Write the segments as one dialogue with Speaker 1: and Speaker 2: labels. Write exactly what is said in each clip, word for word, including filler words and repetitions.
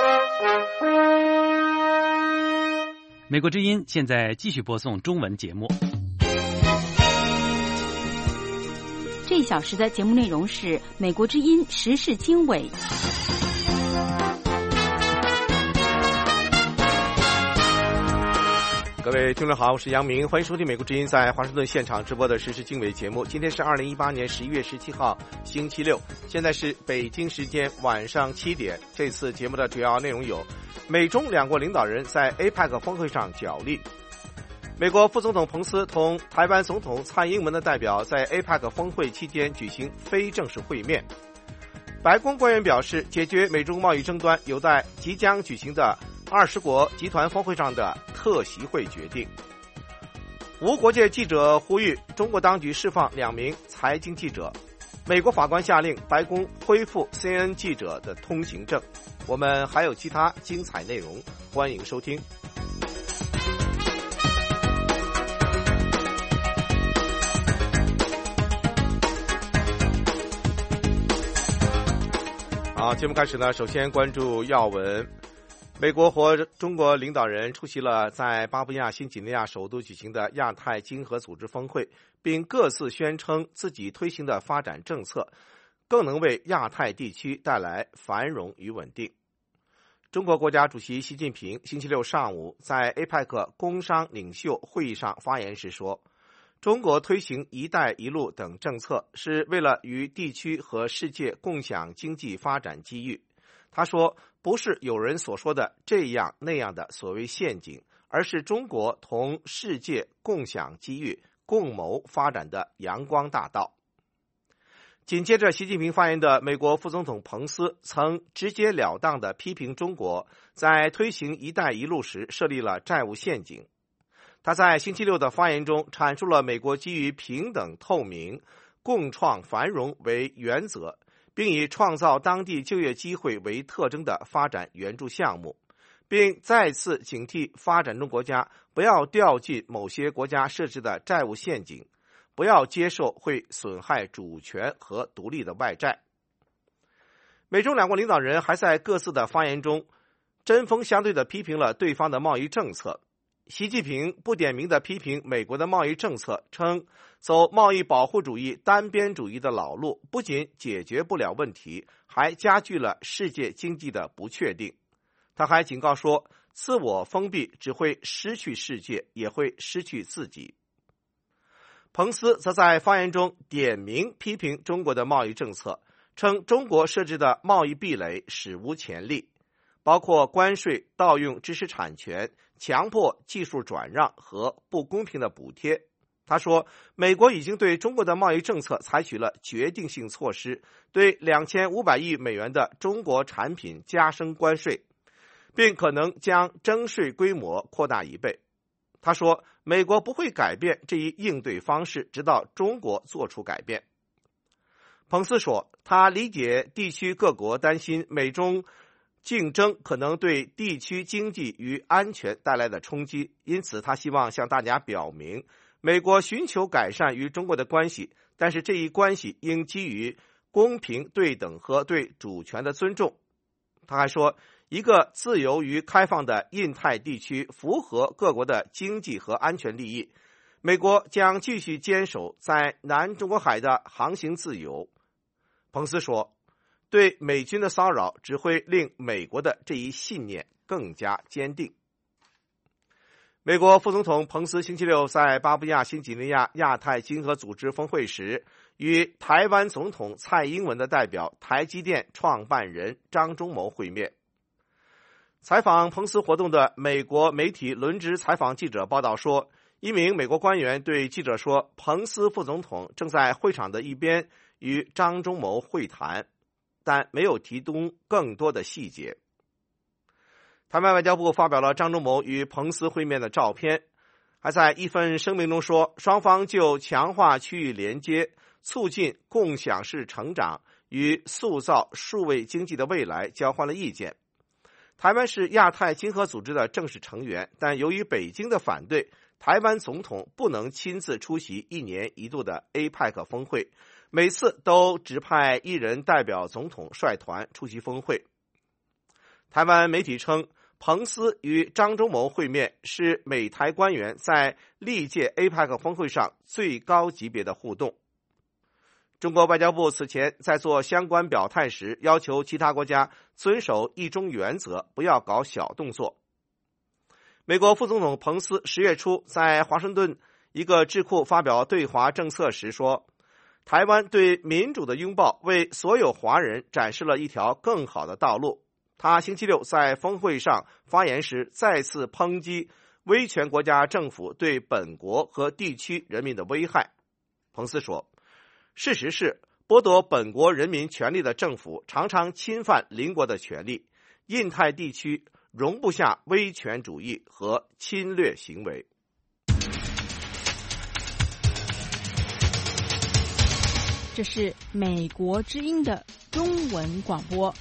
Speaker 1: 美国之音现在继续播送中文节目。
Speaker 2: 这一小时的节目内容是美国之音时事经纬。
Speaker 3: 各位听众好，我是杨明，欢迎收听美国之音在华盛顿现场直播的时事经纬节目。今天是二零一八年十一月十七号星期六，现在是北京时间晚上七点。这次节目的主要内容有：美中两国领导人在 A P E C 峰会上角力；美国副总统彭斯同台湾总统蔡英文的代表在 A P E C 峰会期间举行非正式会面。白宫官员表示，解决美中贸易争端有待即将举行的二十国集团峰会上的特席会决定。无国界记者呼吁中国当局释放两名财经记者。美国法官下令白宫恢复 C N N 记者的通行证。我们还有其他精彩内容，欢迎收听。好，节目开始呢，首先关注要闻。美国和中国领导人出席了在巴布亚新几内亚首都举行的亚太经合组织峰会，并各自宣称自己推行的发展政策更能为亚太地区带来繁荣与稳定。中国国家主席习近平星期六上午在 A P E C 工商领袖会议上发言时说，中国推行“一带一路”等政策是为了与地区和世界共享经济发展机遇。他说，不是有人所说的这样那样的所谓陷阱，而是中国同世界共享机遇、共谋发展的阳光大道。紧接着习近平发言的美国副总统彭斯曾直截了当地批评中国在推行“一带一路”时设立了债务陷阱。他在星期六的发言中阐述了美国基于平等、透明、共创繁荣为原则，并以创造当地就业机会为特征的发展援助项目，并再次警惕发展中国家不要掉进某些国家设置的债务陷阱，不要接受会损害主权和独立的外债。美中两国领导人还在各自的发言中针锋相对地批评了对方的贸易政策。习近平不点名地批评美国的贸易政策，称走贸易保护主义、单边主义的老路不仅解决不了问题，还加剧了世界经济的不确定。他还警告说，自我封闭只会失去世界，也会失去自己。彭斯则在发言中点名批评中国的贸易政策，称中国设置的贸易壁垒史无前例，包括关税、盗用知识产权、强迫技术转让和不公平的补贴。他说，美国已经对中国的贸易政策采取了决定性措施，对两千五百亿美元的中国产品加征关税，并可能将征税规模扩大一倍。他说，美国不会改变这一应对方式，直到中国做出改变。彭斯说，他理解地区各国担心美中竞争可能对地区经济与安全带来的冲击，因此他希望向大家表明，美国寻求改善与中国的关系，但是这一关系应基于公平、对等和对主权的尊重。他还说，一个自由与开放的印太地区符合各国的经济和安全利益，美国将继续坚守在南中国海的航行自由。彭斯说，对美军的骚扰只会令美国的这一信念更加坚定。美国副总统彭斯星期六在巴布亚新几内亚亚太经合组织峰会时，与台湾总统蔡英文的代表台积电创办人张忠谋会面。采访彭斯活动的美国媒体轮值采访记者报道说，一名美国官员对记者说，彭斯副总统正在会场的一边与张忠谋会谈，但没有提供更多的细节。台湾外交部发表了张忠谋与彭斯会面的照片，还在一份声明中说，双方就强化区域连接、促进共享式成长与塑造数位经济的未来交换了意见。台湾是亚太经合组织的正式成员，但由于北京的反对，台湾总统不能亲自出席一年一度的 A P E C 峰会，每次都指派一人代表总统率团出席峰会。 台湾媒体称，彭斯与张忠谋会面是美台官员在历届 A P E C 峰会上最高级别的互动。中国外交部此前在做相关表态时，要求其他国家遵守一中原则，不要搞小动作。美国副总统彭斯十月初在华盛顿一个智库发表对华政策时说，台湾对民主的拥抱为所有华人展示了一条更好的道路。他星期六在峰会上发言时再次抨击威权国家政府对本国和地区人民的危害。彭斯说，事实是剥夺本国人民权利的政府常常侵犯邻国的权利，印太地区容不下威权主义和侵略行为。
Speaker 4: 这是美国之音的中文广播。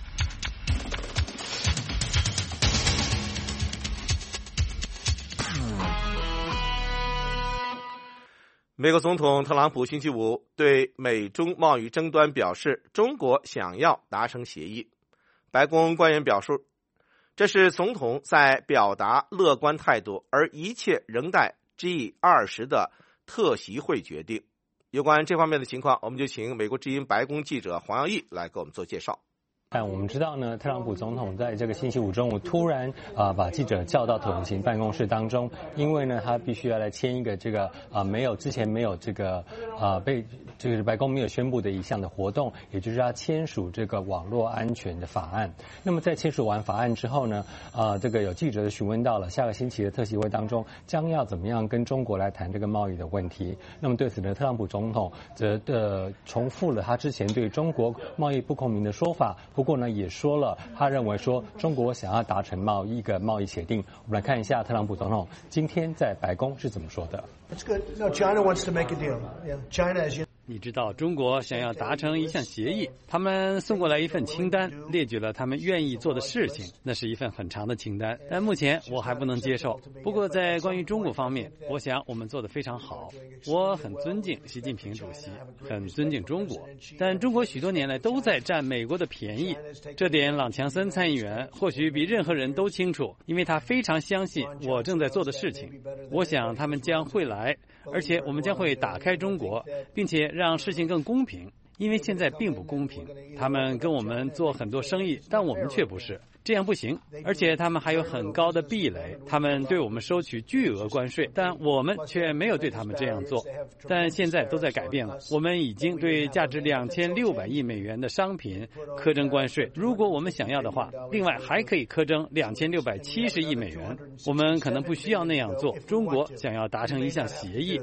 Speaker 3: 美国总统特朗普星期五对美中贸易争端表示，中国想要达成协议。白宫官员表示，这是总统在表达乐观态度，而一切仍待 G 二十 的特席会决定。有关这方面的情况，我们就请美国之音白宫记者黄耀义来给我们做介绍。
Speaker 5: 但我们知道呢，特朗普总统在这个星期五中午突然啊、呃、把记者叫到统行办公室当中，因为呢他必须要来签一个这个啊、呃、没有之前没有这个啊、呃、被这个白宫没有宣布的一项的活动，也就是要签署这个网络安全的法案。那么在签署完法案之后呢，啊、呃、这个有记者询问到了下个星期的特席会当中将要怎么样跟中国来谈这个贸易的问题。那么对此呢，特朗普总统则的重复了他之前对中国贸易不公平的说法。不过呢，也说了，他认为说中国想要达成贸易一个贸易协定。我们来看一下特朗普总统今天在白宫是怎么说的。
Speaker 6: It's good. No, China wants to make a deal. Yeah, China, as you.
Speaker 1: 你知道中国想要达成一项协议，他们送过来一份清单，列举了他们愿意做的事情，那是一份很长的清单，但目前我还不能接受。不过在关于中国方面，我想我们做得非常好。我很尊敬习近平主席，很尊敬中国，但中国许多年来都在占美国的便宜，这点朗强森参议员或许比任何人都清楚，因为他非常相信我正在做的事情。我想他们将会来，而且我们将会打开中国，并且让事情更公平，因为现在并不公平。他们跟我们做很多生意，但我们却不是，这样不行。而且他们还有很高的壁垒，他们对我们收取巨额关税，但我们却没有对他们这样做。但现在都在改变了，我们已经对价值两千六百亿美元的商品苛征关税，如果我们想要的话，另外还可以苛征两千六百七十亿美元。我们可能不需要那样做，中国想要达成一项协议。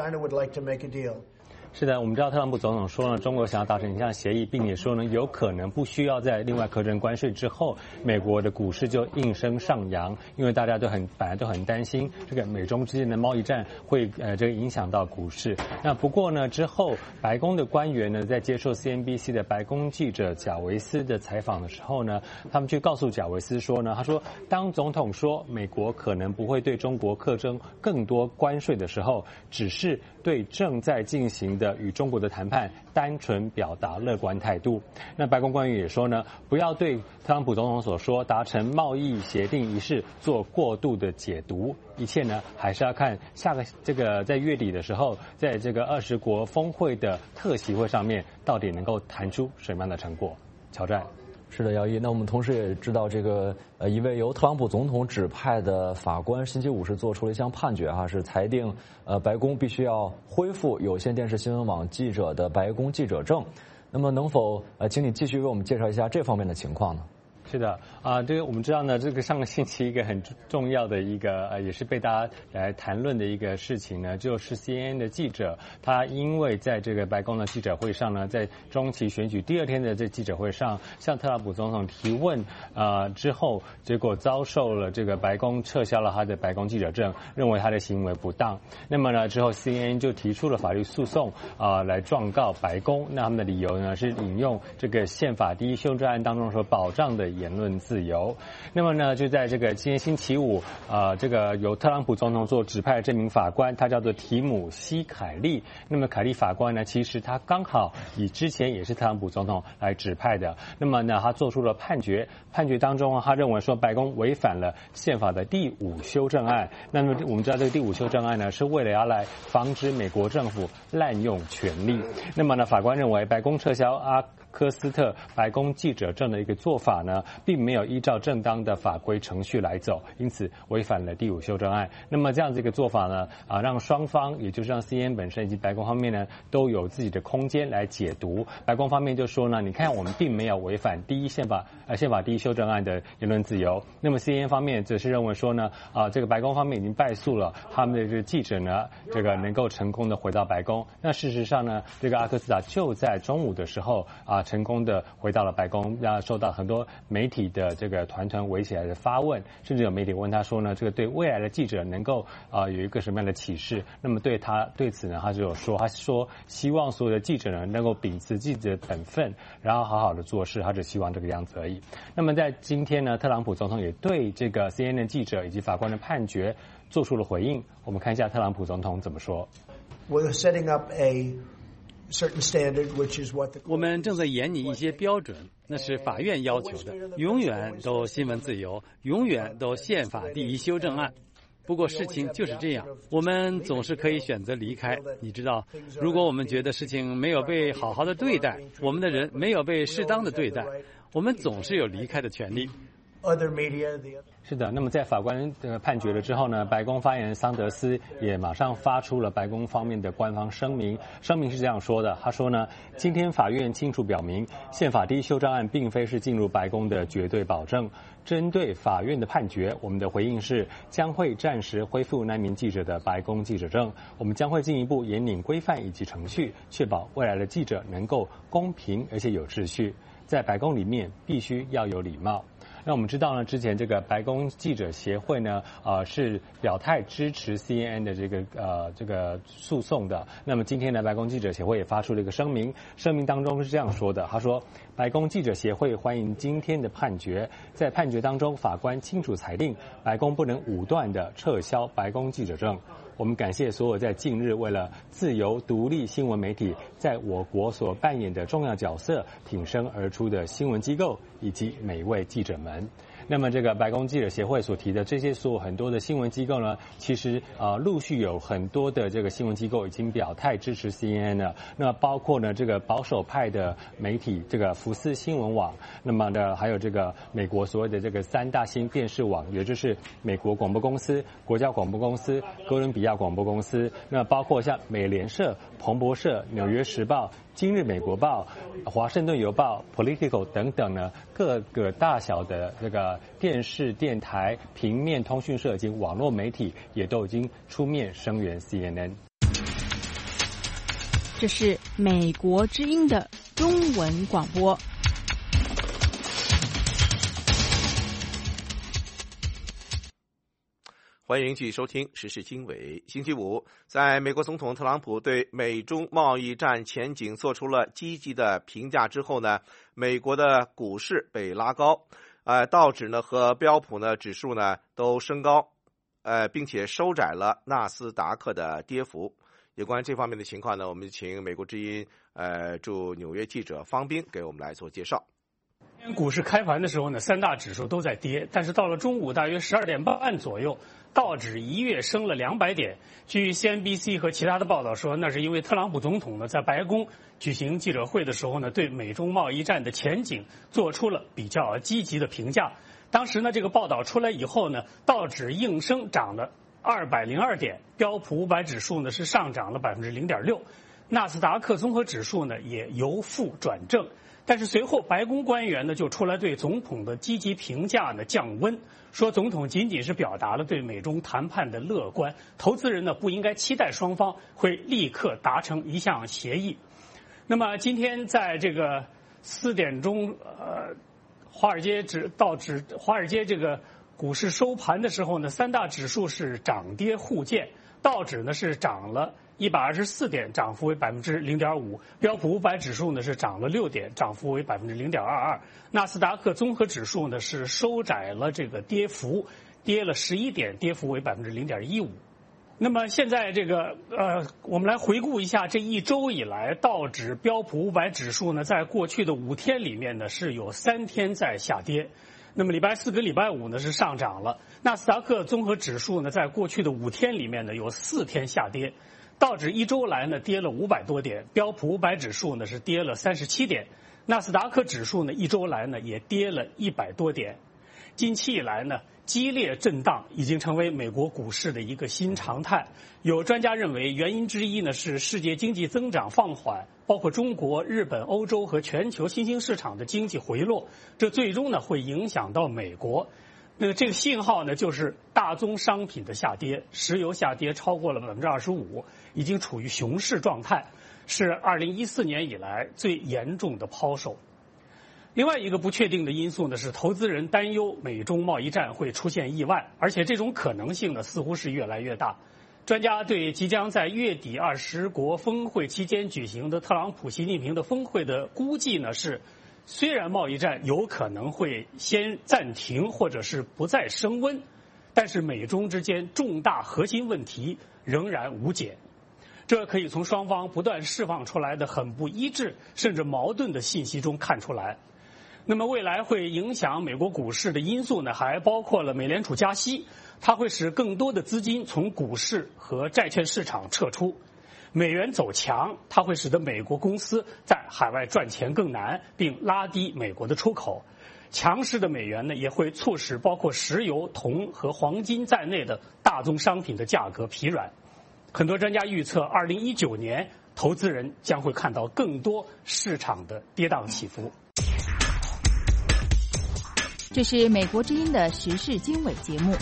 Speaker 5: 是的，我们知道特朗普总统说呢，中国想要达成一项协议，并且说呢，有可能不需要在另外苛征关税之后，美国的股市就应声上扬，因为大家都很本来都很担心这个美中之间的贸易战会呃这个影响到股市。那不过呢，之后白宫的官员呢，在接受 C N B C 的白宫记者贾维斯的采访的时候呢，他们去告诉贾维斯说呢，他说，当总统说美国可能不会对中国课征更多关税的时候，只是对正在进行的与中国的谈判单纯表达乐观态度。那白宫官员也说呢，不要对特朗普总统所说达成贸易协定一事做过度的解读，一切呢还是要看下个这个在月底的时候，在这个二十国峰会的特席会上面，到底能够谈出什么样的成果。乔战。
Speaker 7: 是的，姚毅。那我们同时也知道，这个呃一位由特朗普总统指派的法官星期五是做出了一项判决哈，是裁定呃白宫必须要恢复有线电视新闻网记者的白宫记者证。那么能否呃请你继续为我们介绍一下这方面的情况呢？
Speaker 5: 是的啊、呃，这个我们知道呢，这个上个星期一个很重要的一个呃，也是被大家来谈论的一个事情呢，就是 C N N 的记者，他因为在这个白宫的记者会上呢，在中期选举第二天的这记者会上，向特朗普总统提问呃之后，结果遭受了这个白宫撤销了他的白宫记者证，认为他的行为不当。那么呢，之后 C N N 就提出了法律诉讼啊、呃，来状告白宫。那他们的理由呢，是引用这个宪法第一修正案当中所保障的言论自由。那么呢，就在这个今天星期五，呃，这个由特朗普总统做指派的这名法官，他叫做提姆西凯利。那么凯利法官呢，其实他刚好以之前也是特朗普总统来指派的。那么呢，他做出了判决，判决当中他认为说白宫违反了宪法的第五修正案。那么我们知道这个第五修正案呢，是为了要来防止美国政府滥用权力。那么呢，法官认为白宫撤销阿科斯特白宫记者证的一个做法呢，并没有依照正当的法规程序来走，因此违反了第五修正案。那么这样子一个做法呢，啊，让双方，也就是让 C N N 本身以及白宫方面呢，都有自己的空间来解读。白宫方面就说呢，你看我们并没有违反第一宪法呃宪法第一修正案的言论自由。那么 C N N 方面则是认为说呢，啊，这个白宫方面已经败诉了，他们的这个记者呢，这个能够成功的回到白宫。那事实上呢，这个阿克斯塔就在中午的时候啊。成功的回到了白宫，让受到很多媒体的这个团团围起来的发问，甚至有媒体问他说呢，这个对未来的记者能够啊、呃、有一个什么样的启示？那么对他对此呢，他就有说，他说希望所有的记者呢能够秉持记者的本分，然后好好的做事，他只希望这个样子而已。那么在今天呢，特朗普总统也对这个 C N N 记者以及法官的判决做出了回应。我们看一下特朗普总统怎么说。
Speaker 6: We're setting up a
Speaker 1: 我们正在研拟一些标准，那是法院要求的，永远都新闻自由，永远都宪法第一修正案。不过事情就是这样，我们总是可以选择离开。你知道，如果我们觉得事情没有被好好的对待，我们的人没有被适当的对待，我们总是有离开的权利。
Speaker 5: 是的，那么在法官的判决了之后呢，白宫发言人桑德斯也马上发出了白宫方面的官方声明。声明是这样说的，他说呢，今天法院清楚表明，宪法第一修正案并非是进入白宫的绝对保证。针对法院的判决，我们的回应是将会暂时恢复那名记者的白宫记者证。我们将会进一步严拧规范以及程序，确保未来的记者能够公平而且有秩序。在白宫里面必须要有礼貌。那我们知道呢，之前这个白宫记者协会呢，呃，是表态支持 C N N 的这个呃这个诉讼的。那么今天呢，白宫记者协会也发出了一个声明，声明当中是这样说的，他说，白宫记者协会欢迎今天的判决，在判决当中，法官清楚裁定，白宫不能武断地撤销白宫记者证。我们感谢所有在近日为了自由独立新闻媒体在我国所扮演的重要角色挺身而出的新闻机构以及每位记者们。那么这个白宫记者协会所提的这些所有很多的新闻机构呢，其实呃陆续有很多的这个新闻机构已经表态支持 C N N 了。那包括呢这个保守派的媒体这个福斯新闻网，那么呢还有这个美国所谓的这个三大新电视网，也就是美国广播公司、国家广播公司、哥伦比亚广播公司，那包括像美联社、彭博社、纽约时报、今日美国报、华盛顿邮报、Politico 等等呢，各个大小的这个电视、电台、平面通讯社以及网络媒体也都已经出面声援 C N N。
Speaker 4: 这是美国之音的中文广播。
Speaker 3: 欢迎继续收听时事经纬。星期五，在美国总统特朗普对美中贸易战前景做出了积极的评价之后呢，美国的股市被拉高，呃，道指呢和标普呢指数呢都升高，呃，并且收窄了纳斯达克的跌幅。有关这方面的情况呢，我们请美国之音呃驻纽约记者方斌给我们来做介绍。
Speaker 8: 股市开盘的时候呢，三大指数都在跌，但是到了中午大约十二点半左右，道指一跃升了两百点。据 C N B C 和其他的报道说，那是因为特朗普总统呢在白宫举行记者会的时候呢，对美中贸易战的前景做出了比较积极的评价。当时呢，这个报道出来以后呢，道指应声涨了二百零二点，标普五百指数呢是上涨了百分之零点六，纳斯达克综合指数呢也由负转正。但是随后白宫官员呢就出来对总统的积极评价呢降温，说总统仅仅是表达了对美中谈判的乐观，投资人呢不应该期待双方会立刻达成一项协议。那么今天在这个四点钟，呃，华尔街指道指华尔街这个股市收盘的时候呢，三大指数是涨跌互见。 道指呢是涨了一百二十四点，涨幅为百分之零点五；标普五百指数呢是涨了六点，涨幅为百分之零点二二；纳斯达克综合指数呢是收窄了这个跌幅，跌了十一点，跌幅为百分之零点一五。那么现在这个呃，我们来回顾一下这一周以来，道指、标普五百指数呢，在过去的五天里面呢，是有三天在下跌。那么礼拜四跟礼拜五呢是上涨了。纳斯达克综合指数呢，在过去的五天里面呢，有四天下跌。道指一周来呢跌了五百多点，标普五百指数呢是跌了三十七点，纳斯达克指数呢一周来呢也跌了一百多点。近期以来呢，激烈震荡已经成为美国股市的一个新常态。有专家认为，原因之一呢是世界经济增长放缓，包括中国、日本、欧洲和全球新兴市场的经济回落，这最终呢会影响到美国。那个这个信号呢，就是大宗商品的下跌，石油下跌超过了百分之二十五，已经处于熊市状态，是二零一四年以来最严重的抛售。另外一个不确定的因素呢，是投资人担忧美中贸易战会出现意外，而且这种可能性呢，似乎是越来越大。专家对即将在月底二十国峰会期间举行的特朗普、习近平的峰会的估计呢，是虽然贸易战有可能会先暂停或者是不再升温，但是美中之间重大核心问题仍然无解。这可以从双方不断释放出来的很不一致甚至矛盾的信息中看出来。那么未来会影响美国股市的因素呢，还包括了美联储加息，它会使更多的资金从股市和债券市场撤出；美元走强，它会使得美国公司在海外赚钱更难，并拉低美国的出口。强势的美元呢，也会促使包括石油、铜和黄金在内的大宗商品的价格疲软。很多专家预测，二零一九年投资人将会看到更多市场的跌宕起伏。
Speaker 2: 这是美国之音的时事经纬节目。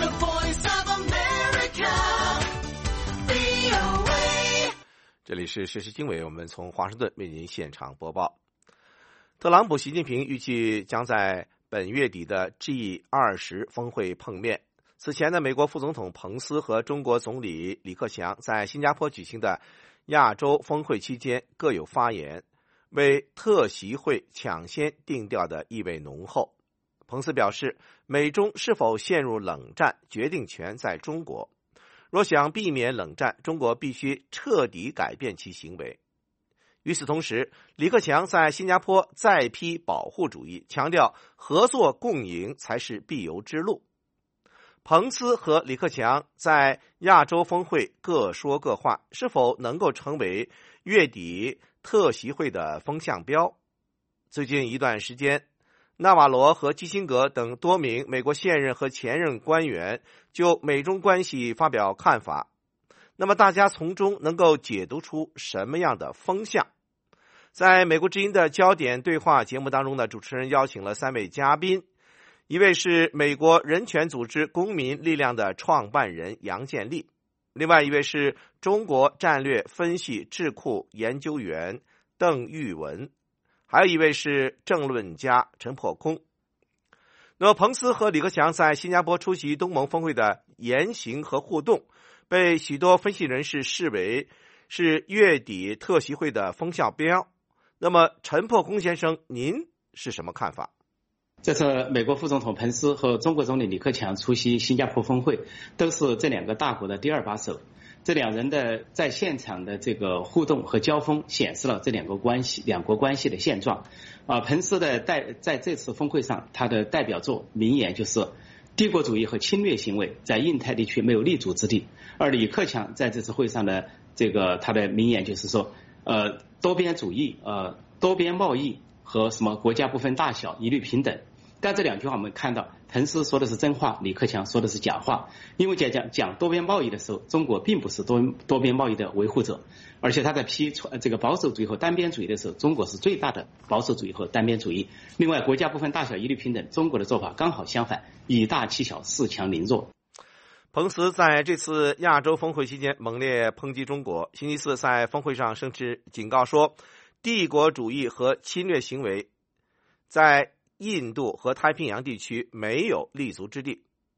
Speaker 3: 这里是时事经纬，我们从华盛顿为您现场播报。特朗普、习近平预计将在本月底的 G 二十 峰会碰面。此前呢，美国副总统彭斯和中国总理李克强在新加坡举行的亚洲峰会期间各有发言，为特习会抢先定调的意味浓厚。彭斯表示，美中是否陷入冷战，决定权在中国。若想避免冷战，中国必须彻底改变其行为。与此同时，李克强在新加坡再批保护主义，强调合作共赢才是必由之路。彭斯和李克强在亚洲峰会各说各话，是否能够成为月底特习会的风向标？最近一段时间，纳瓦罗和基辛格等多名美国现任和前任官员就美中关系发表看法，那么大家从中能够解读出什么样的风向？在美国之音的焦点对话节目当中呢，主持人邀请了三位嘉宾，一位是美国人权组织公民力量的创办人杨建立，另外一位是中国战略分析智库研究员邓玉文，还有一位是政论家陈破空。那么彭斯和李克强在新加坡出席东盟峰会的言行和互动，被许多分析人士视为是月底特习会的风向标。那么陈破空先生，您是什么看法？
Speaker 9: 这次美国副总统彭斯和中国总理李克强出席新加坡峰会，都是这两个大国的第二把手。这两人的在现场的这个互动和交锋，显示了这两个关系、两国关系的现状。啊，彭斯的代在这次峰会上，他的代表作名言就是“帝国主义和侵略行为在印太地区没有立足之地”。而李克强在这次会上的这个他的名言就是说，呃，多边主义、呃，多边贸易和什么国家不分大小，一律平等。但这两句话我们看到，彭斯说的是真话，李克强说的是假话。因为在讲讲多边贸易的时候，中国并不是多多边贸易的维护者，而且他在批这个保守主义和单边主义的时候，中国是最大的保守主义和单边主义。另外，国家不分大小，一律平等，中国的做法刚好相反，以大欺小，恃强凌弱。
Speaker 3: 彭斯在这次亚洲峰会期间猛烈抨击中国，星期四在峰会上甚至警告说，帝国主义和侵略行为在印度和太平洋地区没有立足之地。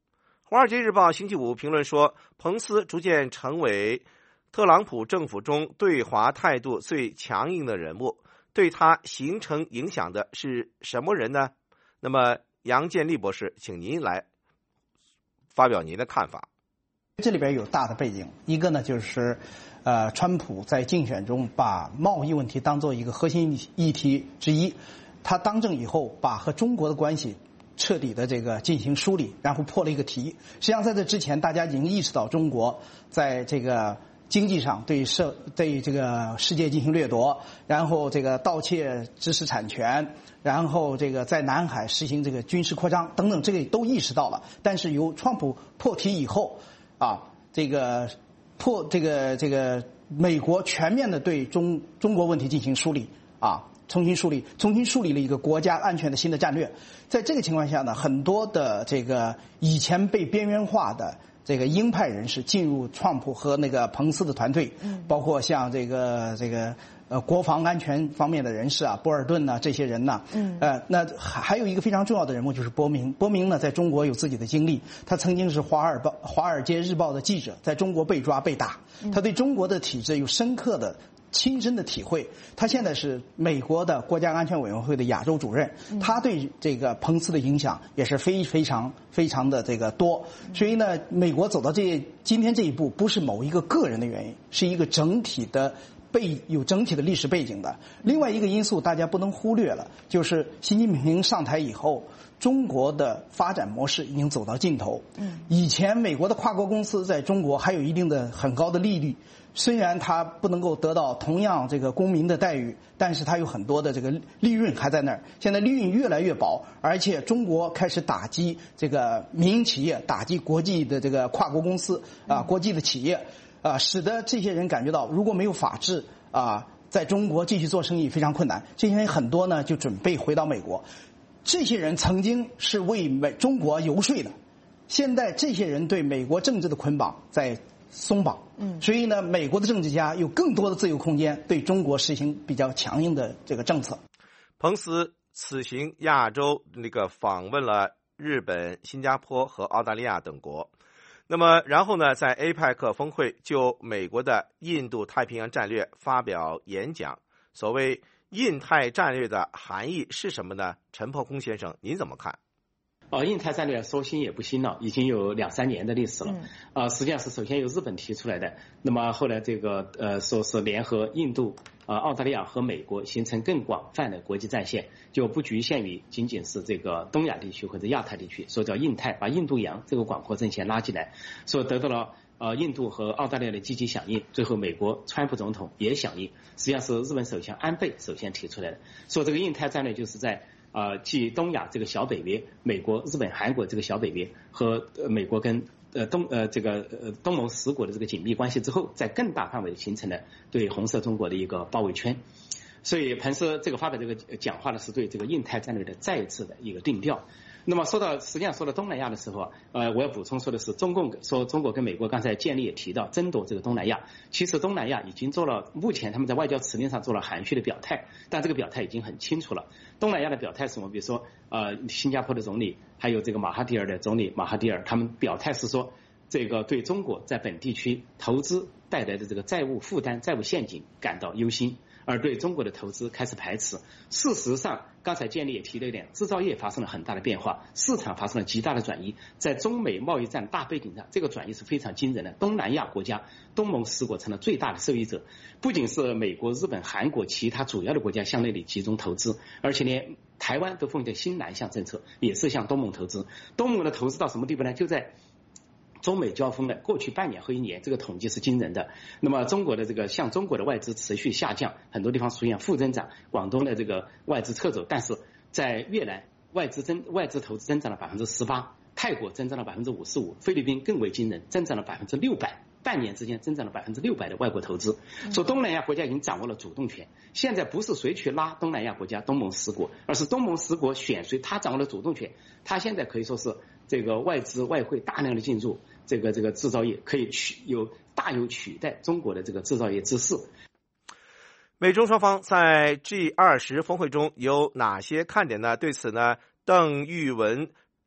Speaker 3: 华尔街日报星期五评论说，彭斯逐渐成为特朗普政府中对华态度最强硬的人物，对他形成影响的是什么人呢？那么杨建立博士，请您来发表您的看法。
Speaker 10: 这里边有大的背景，一个呢就是，呃，川普在竞选中把贸易问题当做一个核心议题之一，他当政以后把和中国的关系彻底的这个进行梳理，然后破了一个题。实际上在这之前，大家已经意识到中国在这个经济上对社对这个世界进行掠夺，然后这个盗窃知识产权，然后这个在南海实行这个军事扩张等等，这个都意识到了。但是由川普破题以后，啊，这个破这个这个美国全面的对中中国问题进行梳理啊。重新梳理，重新梳理了一个国家安全的新的战略。在这个情况下呢，很多的这个以前被边缘化的这个鹰派人士进入川普和那个彭斯的团队，包括像这个这个呃国防安全方面的人士啊，波尔顿呐、啊、这些人呢，嗯，呃，那还有一个非常重要的人物就是波明。波明呢，在中国有自己的经历，他曾经是华尔报华尔街日报的记者，在中国被抓被打，他对中国的体制有深刻的亲身的体会。他现在是美国的国家安全委员会的亚洲主任，他对这个彭斯的影响也是非非常非常的这个多。所以呢，美国走到这今天这一步，不是某一个个人的原因，是一个整体的背有整体的历史背景的。另外一个因素大家不能忽略了，就是习近平上台以后，中国的发展模式已经走到尽头。以前美国的跨国公司在中国还有一定的很高的利率，虽然它不能够得到同样这个公民的待遇，但是它有很多的这个利润还在那儿。现在利润越来越薄，而且中国开始打击这个民营企业，打击国际的这个跨国公司啊，国际的企业啊，使得这些人感觉到如果没有法治啊，在中国继续做生意非常困难。这些人很多呢就准备回到美国。这些人曾经是为美中国游说的，现在这些人对美国政治的捆绑在松绑，嗯，所以呢，美国的政治家有更多的自由空间，对中国实行比较强硬的这个政策。
Speaker 3: 彭斯此行亚洲那个访问了日本、新加坡和澳大利亚等国，那么然后呢，在 A P E C 峰会就美国的印度太平洋战略发表演讲。所谓印太战略的含义是什么呢？陈破空先生，您怎么看？
Speaker 9: 呃，印太战略说新也不新了，已经有两三年的历史了。嗯、呃，实际上是首先由日本提出来的，那么后来这个呃说是联合印度、呃澳大利亚和美国，形成更广泛的国际战线，就不局限于仅仅是这个东亚地区或者亚太地区，所以叫印太，把印度洋这个广阔阵线拉进来，所以得到了呃印度和澳大利亚的积极响应，最后美国川普总统也响应，实际上是日本首相安倍首先提出来的，说这个印太战略就是在。呃，继东亚这个小北约，美国、日本、韩国这个小北约和、呃、美国跟呃东呃这个呃东盟十国的这个紧密关系之后，在更大范围形成了对红色中国的一个包围圈。所以彭斯这个发表这个讲话呢，是对这个印太战略的再一次的一个定调。那么说到实际上说到东南亚的时候，呃，我要补充说的是，中共说中国跟美国刚才建立也提到争夺这个东南亚，其实东南亚已经做了，目前他们在外交辞令上做了含蓄的表态，但这个表态已经很清楚了。东南亚的表态是什么？比如说呃，新加坡的总理，还有这个马哈蒂尔的总理马哈蒂尔，他们表态是说，这个对中国在本地区投资带来的这个债务负担、债务陷阱感到忧心。而对中国的投资开始排斥。事实上，刚才建立也提了一点，制造业发生了很大的变化，市场发生了极大的转移。在中美贸易战大背景上，这个转移是非常惊人的。东南亚国家、东盟十国成了最大的受益者，不仅是美国、日本、韩国其他主要的国家向那里集中投资，而且连台湾都奉行新南向政策，也是向东盟投资。东盟的投资到什么地步呢？就在中美交锋的过去半年和一年，这个统计是惊人的。那么中国的这个向中国的外资持续下降，很多地方出现负增长，广东的这个外资撤走，但是在越南外资增外资投资增长了百分之十八，泰国增长了百分之五十五，菲律宾更为惊人，增长了百分之六百。半年之间增长了百分之六百的外国投资，说东南亚国家已经掌握了主动权。现在不是谁去拉东南亚国家东盟十国，而是东盟十国选谁，他掌握了主动权。他现在可以说是这个外资外汇大量的进入这个这个制造业，可以取有大有取代中国的这个制造业之势。
Speaker 3: 美中双方在 G 二十 峰会中有哪些看点呢？对此呢，邓玉文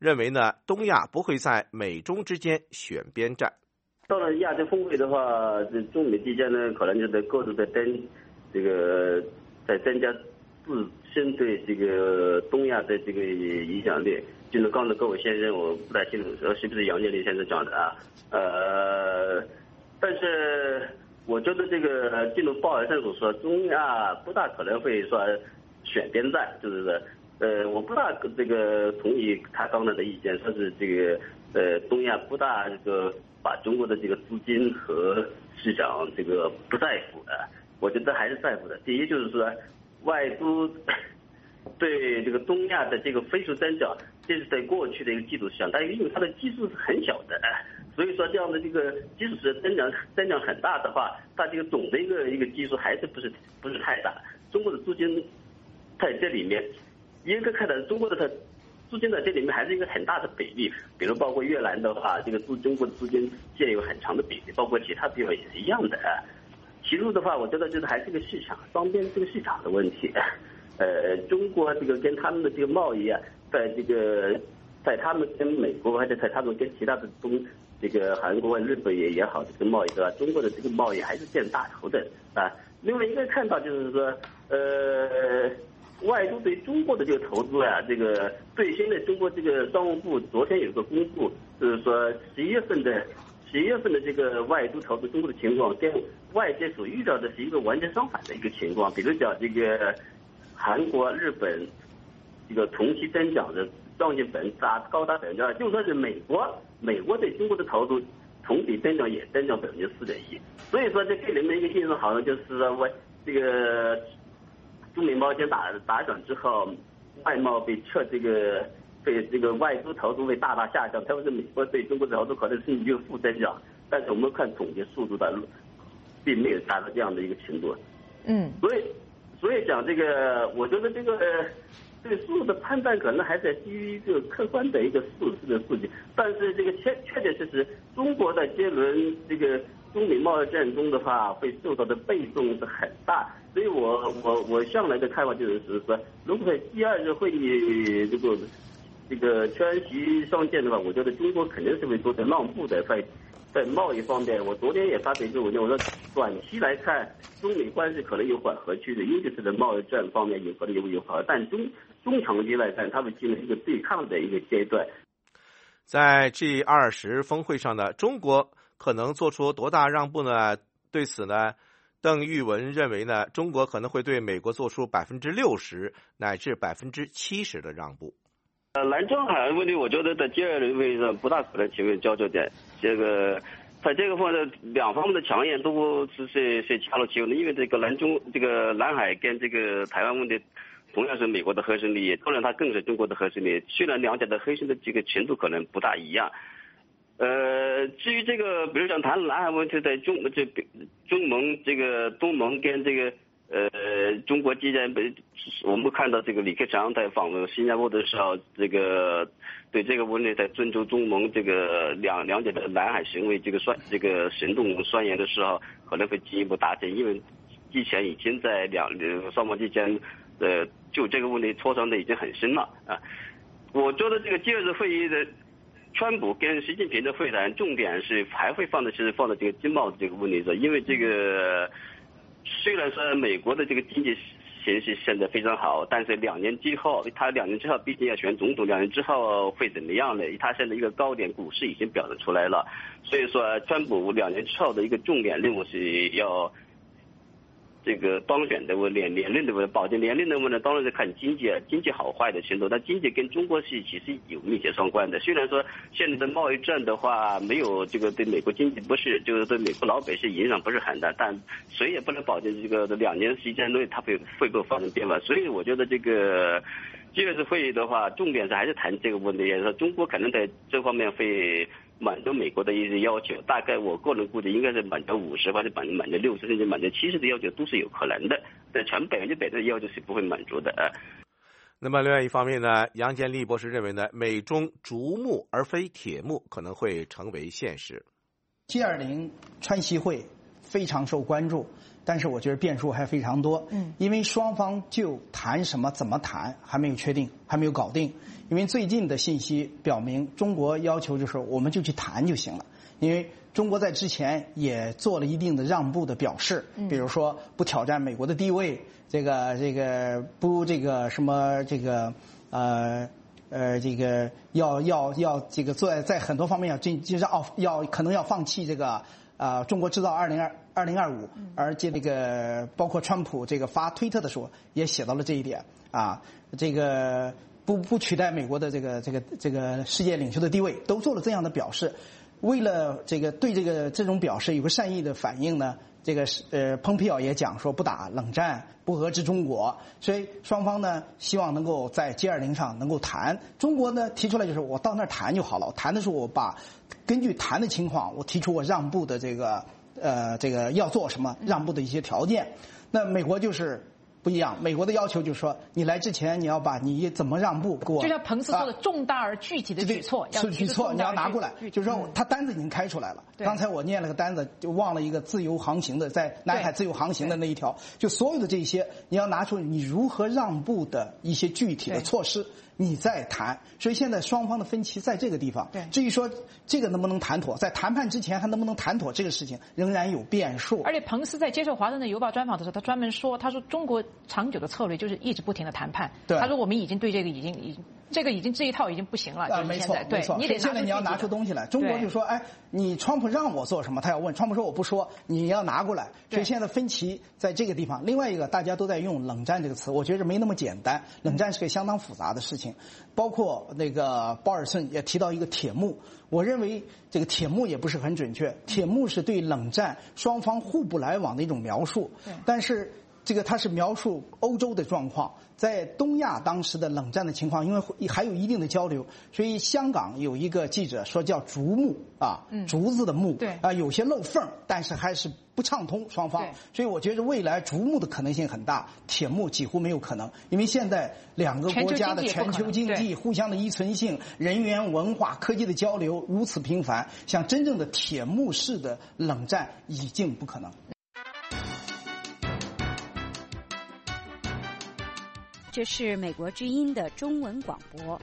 Speaker 3: 认为呢，东亚不会在美中之间选边站。
Speaker 11: 到了亚洲峰会的话，这中美之间呢，可能就在各自在增这个在增加自身对这个东亚的这个影响力。就是刚才各位先生，我不太清楚说是不是杨建立先生讲的啊？呃，但是我觉得这个进入鲍尔上所说，中亚不大可能会说选边站，就是说，呃，我不大这个同意他刚才的意见，说是这个呃东亚不大这个把中国的这个资金和市场这个不在乎的，我觉得还是在乎的。第一就是说外租对这个东亚的这个飞速增长。这是在过去的一个基础上，但因为它的基数是很小的，所以说这样的这个基础是增长增长很大的话，它这个总的一个一个基数还是不是不是太大。中国的资金在这里面，严格看来，中国的它资金在这里面还是一个很大的比例。比如包括越南的话，这个资中国的资金占有很长的比例，包括其他地方也是一样的。其次的话，我觉得就是还是个市场双边这个市场的问题。呃，中国这个跟他们的这个贸易啊。在这个，在他们跟美国，或者在他们跟其他的东，这个韩国、日本也也好，这个贸易的，中国的这个贸易还是占大头的啊。另外一个看到就是说，呃，外租对中国的这个投资啊，这个最新的中国这个商务部昨天有个公布，就是说十一月份的十一月份的这个外租投资中国的情况，跟外界所预料的是一个完全相反的一个情况。比如讲这个韩国、日本。这个同期增长的将近百分之达高达百分之二，就算是美国，美国对中国的投资同比增长也增长百分之四点一。所以说，这给人们一个印象好像就是说，我这个中美贸易战打打转之后，外贸被撤这个被这个外资投资会大大下降，特别是美国对中国的投资可能甚至就负增长。但是我们看总结速度的，并没有达到这样的一个程度。
Speaker 12: 嗯，
Speaker 11: 所以所以讲这个，我觉得这个。对数字的判断可能还在基于一个客观的一个数字的数据，但是这个确确确实实，中国在这轮这个中美贸易战中的话，会受到的被动是很大，所以我我我向来的看法就是说，如果在第二个会议这个这个川习上见的话，我觉得中国肯定是会做的让步的，在在贸易方面，我昨天也发表一个文章，我说短期来看，中美关系可能有缓和趋势，尤其是在贸易战方面有可能有有缓和，但中中长期来看，他们进入一个对抗的一个阶段。
Speaker 3: 在 G 二十 峰会上呢，中国可能做出多大让步呢？对此呢，邓玉文认为呢，中国可能会对美国做出百分之六十乃至百分之七十的让步。
Speaker 11: 呃，南中海问题，我觉得在第二轮会议上不大可能成为焦点。这个在这个方面，两方面的强硬都是是是恰如其分的，因为这个南中这个南海跟这个台湾问题同样是美国的核心利益，当然它更是中国的核心利益。虽然两者的核心的这个程度可能不大一样。呃，至于这个，比如讲谈南海问题，在中这中盟这个东盟跟这个。呃，中国之间，我们看到这个李克强在访问新加坡的时候，这个对这个问题在尊重中盟这个两两者的南海行为这个算这个行动宣言的时候，可能会进一步达成，因为之前已经在两双方之间，呃，就这个问题磋商的已经很深了啊。我觉得这个第二次会议的川普跟习近平的会谈，重点是还会放的是放在这个经贸的这个问题上，因为这个。虽然说美国的这个经济形势现在非常好，但是两年之后，他两年之后毕竟要选总统，两年之后会怎么样呢？他现在一个高点，股市已经表现出来了，所以说川普两年之后的一个重点任务是要这个当选的连连任的问题，保证连任的问题，当然是看经济经济好坏的程度。但经济跟中国是其实有密切相关的。虽然说现在的贸易战的话，没有这个对美国经济不是，就是对美国老百姓影响不是很大，但谁也不能保证这个两年时间内它会会不会发生变化。所以我觉得这个第二次会议的话，重点是还是谈这个问题，也就是说中国可能在这方面会。满足美国的一些要求，大概我个人估计应该是满足五十或者满满足六十甚至满足七十的要求都是有可能的，但全百分之百的要求是不会满足的啊。
Speaker 3: 那么另外一方面呢，杨建立博士认为呢，美中竹木而非铁木可能会成为现实。
Speaker 10: G 二十 川西会非常受关注，但是我觉得变数还非常多。嗯，因为双方就谈什么、怎么谈还没有确定，还没有搞定。因为最近的信息表明，中国要求就是我们就去谈就行了。因为中国在之前也做了一定的让步的表示，比如说不挑战美国的地位，这个这个不这个什么这个呃呃这个要要要这个在在很多方面要进就是要要可能要放弃这个呃中国制造二零二二零二五，而且这个包括川普这个发推特的时候也写到了这一点啊，这个不不取代美国的这个这个这个世界领袖的地位，都做了这样的表示。为了这个对这个这种表示有个善意的反应呢，这个呃蓬佩奥也讲说不打冷战，不遏制中国，所以双方呢希望能够在 G 二十 上能够谈。中国呢提出来就是我到那儿谈就好了，我谈的时候我把根据谈的情况，我提出我让步的这个呃这个要做什么让步的一些条件。那美国就是不一样，美国的要求就是说，你来之前你要把你怎么让步给我，
Speaker 12: 就像彭斯说的重大而具体的举措，
Speaker 10: 要举措你要拿过来，就是说他单子已经开出来了。刚才我念了个单子，就忘了一个自由航行的，在南海自由航行的那一条，就所有的这些你要拿出你如何让步的一些具体的措施。你再谈，所以现在双方的分歧在这个地方。对，至于说这个能不能谈妥，在谈判之前还能不能谈妥这个事情，仍然有变数。
Speaker 12: 而且彭斯在接受《华盛顿邮报》专访的时候，他专门说，他说中国长久的策略就是一直不停的谈判。对，他说我们已经对这个已经已经这个已经这一套已经不行了。啊，
Speaker 10: 没错，没错。
Speaker 12: 你得
Speaker 10: 现在你要拿出东西来。中国就说，哎，你川普让我做什么，他要问，川普说我不说，你要拿过来。所以现在分歧在这个地方。另外一个，大家都在用冷战这个词，我觉得没那么简单。冷战是个相当复杂的事情，包括。那个鲍尔森也提到一个铁幕，我认为这个铁幕也不是很准确，铁幕是对冷战双方互不来往的一种描述，但是这个它是描述欧洲的状况，在东亚当时的冷战的情况，因为还有一定的交流，所以香港有一个记者说叫竹幕啊，竹子的幕，对啊，有些漏缝，但是还是不畅通双方，所以我觉得未来竹幕的可能性很大，铁幕几乎没有可能，因为现在两个国家的全球经济互相的依存性、人员、文化、科技的交流如此频繁，像真正的铁幕式的冷战已经不可能。
Speaker 2: 这是美国之音的中文广播。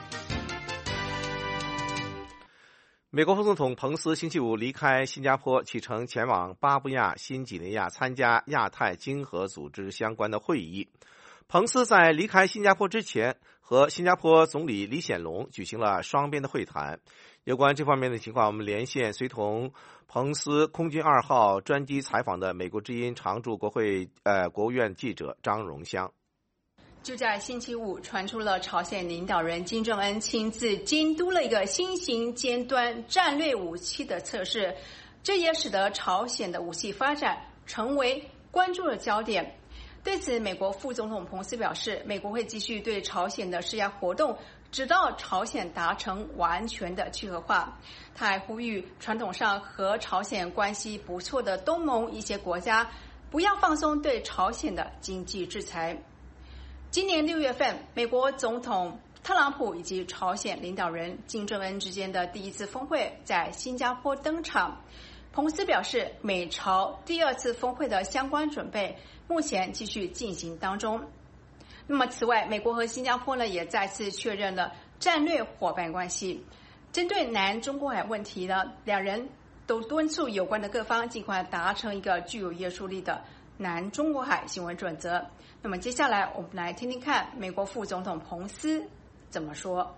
Speaker 3: 美国副总统彭斯星期五离开新加坡，启程前往巴布亚新几内亚参加亚太经合组织相关的会议。彭斯在离开新加坡之前，和新加坡总理李显龙举行了双边的会谈。有关这方面的情况，我们连线随同彭斯空军二号专机采访的美国之音常驻国会呃国务院记者张荣香。
Speaker 13: 就在星期五，传出了朝鲜领导人金正恩亲自监督了一个新型尖端战略武器的测试，这也使得朝鲜的武器发展成为关注的焦点。对此，美国副总统彭斯表示，美国会继续对朝鲜的施压活动，直到朝鲜达成完全的去核化。他还呼吁传统上和朝鲜关系不错的东盟一些国家不要放松对朝鲜的经济制裁。今年六月份，美国总统特朗普以及朝鲜领导人金正恩之间的第一次峰会在新加坡登场。彭斯表示，美朝第二次峰会的相关准备目前继续进行当中。那么，此外，美国和新加坡呢也再次确认了战略伙伴关系。针对南中国海问题呢，两人都敦促有关的各方尽快达成一个具有约束力的南中国海行为准则。那么接下来我们来听听看美国副总统彭斯怎么说。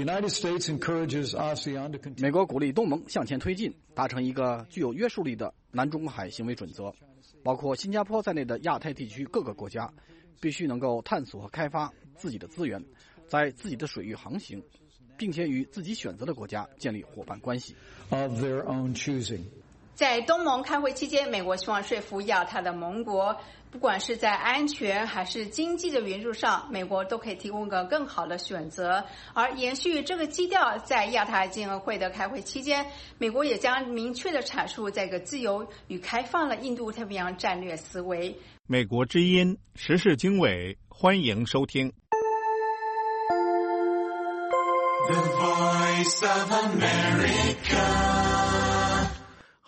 Speaker 14: 美国鼓励东盟向前推进，达成一个具有约束力的南中国海行为准则，包括新加坡在内的亚太地区各个国家必须能够探索和开发自己的资源，在自己的水域航行，并且与自己选择的国家建立伙伴关系。
Speaker 13: 在东盟开会期间，美国希望说服亚太的盟国，不管是在安全还是经济的援助上，美国都可以提供个更好的选择。而延续这个基调，在亚太经合会的开会期间，美国也将明确的阐述这个自由与开放的印度太平洋战略思维。
Speaker 15: 美国之音时事经纬，欢迎收听。The Voice of America。
Speaker 3: 好，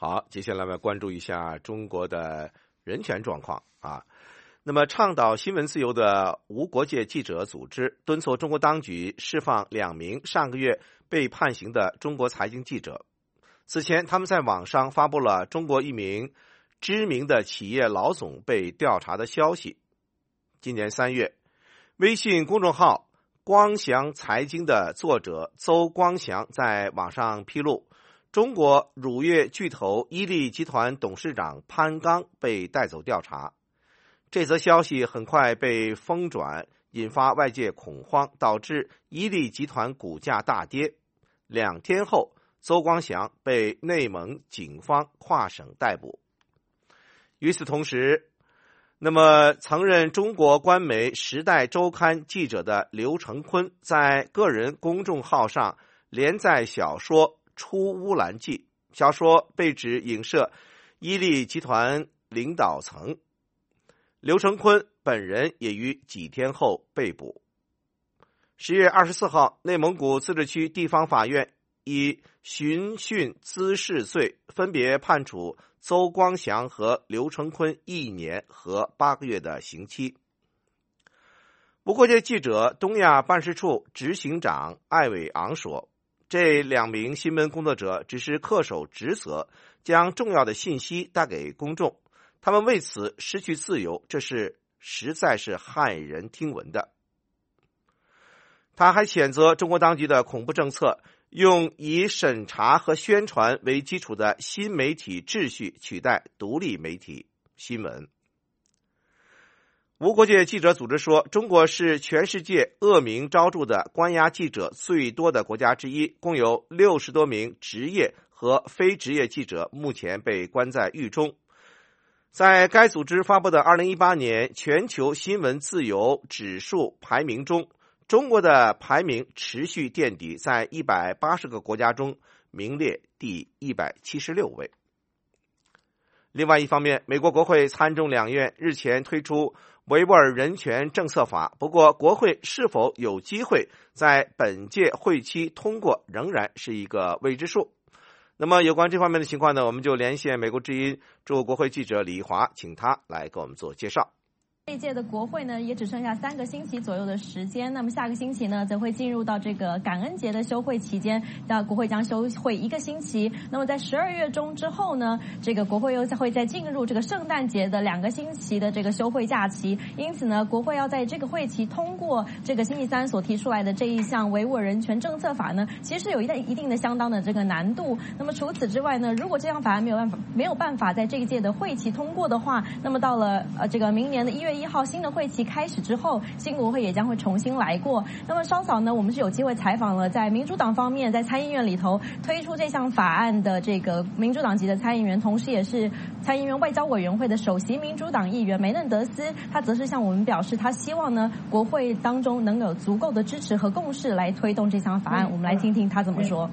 Speaker 3: 好，接下来我们关注一下中国的人权状况啊。那么，倡导新闻自由的无国界记者组织敦促中国当局释放两名上个月被判刑的中国财经记者。此前，他们在网上发布了中国一名知名的企业老总被调查的消息。今年三月，微信公众号光祥财经的作者邹光祥在网上披露，中国乳业巨头伊利集团董事长潘刚被带走调查。这则消息很快被疯转，引发外界恐慌，导致伊利集团股价大跌。两天后，邹光祥被内蒙警方跨省逮捕。与此同时，那么曾任中国官媒《时代周刊》记者的刘成坤在个人公众号上连载小说《出乌兰记》，小说被指影射伊利集团领导层。刘成坤本人也于几天后被捕。十月二十四号，内蒙古自治区地方法院以寻衅滋事罪分别判处邹光祥和刘成坤一年和八个月的刑期。无国界记者东亚办事处执行长艾伟昂说，这两名新闻工作者只是恪守职责，将重要的信息带给公众，他们为此失去自由，这是实在是骇人听闻的。他还谴责中国当局的恐怖政策，用以审查和宣传为基础的新媒体秩序取代独立媒体新闻。无国界记者组织说，中国是全世界恶名昭著的关押记者最多的国家之一，共有六十多名职业和非职业记者目前被关在狱中。在该组织发布的二零一八年全球新闻自由指数排名中，中国的排名持续垫底，在一百八十个国家中名列第一百七十六位。另外一方面，美国国会参众两院日前推出维吾尔人权政策法，不过国会是否有机会在本届会期通过仍然是一个未知数。那么有关这方面的情况呢，我们就连线美国之音驻国会记者李华，请他来给我们做介绍。
Speaker 16: 这一届的国会呢，也只剩下三个星期左右的时间。那么下个星期呢，则会进入到这个感恩节的休会期间，那国会将休会一个星期。那么在十二月中之后呢，这个国会又会再进入这个圣诞节的两个星期的这个休会假期。因此呢，国会要在这个会期通过这个星期三所提出来的这一项维吾尔人权政策法呢，其实有一定一定的相当的这个难度。那么除此之外呢，如果这项法案没有办法没有办法在这一届的会期通过的话，那么到了呃这个明年的一月一号新的会期开始之后，新国会也将会重新来过。那么稍早呢，我们是有机会采访了在民主党方面，在参议院里头推出这项法案的这个民主党籍的参议员，同时也是参议院外交委员会的首席民主党议员梅嫩德斯，他则是向我们表示，他希望呢国会当中能有足够的支持和共识来推动这项法案。我们来听听他怎么说。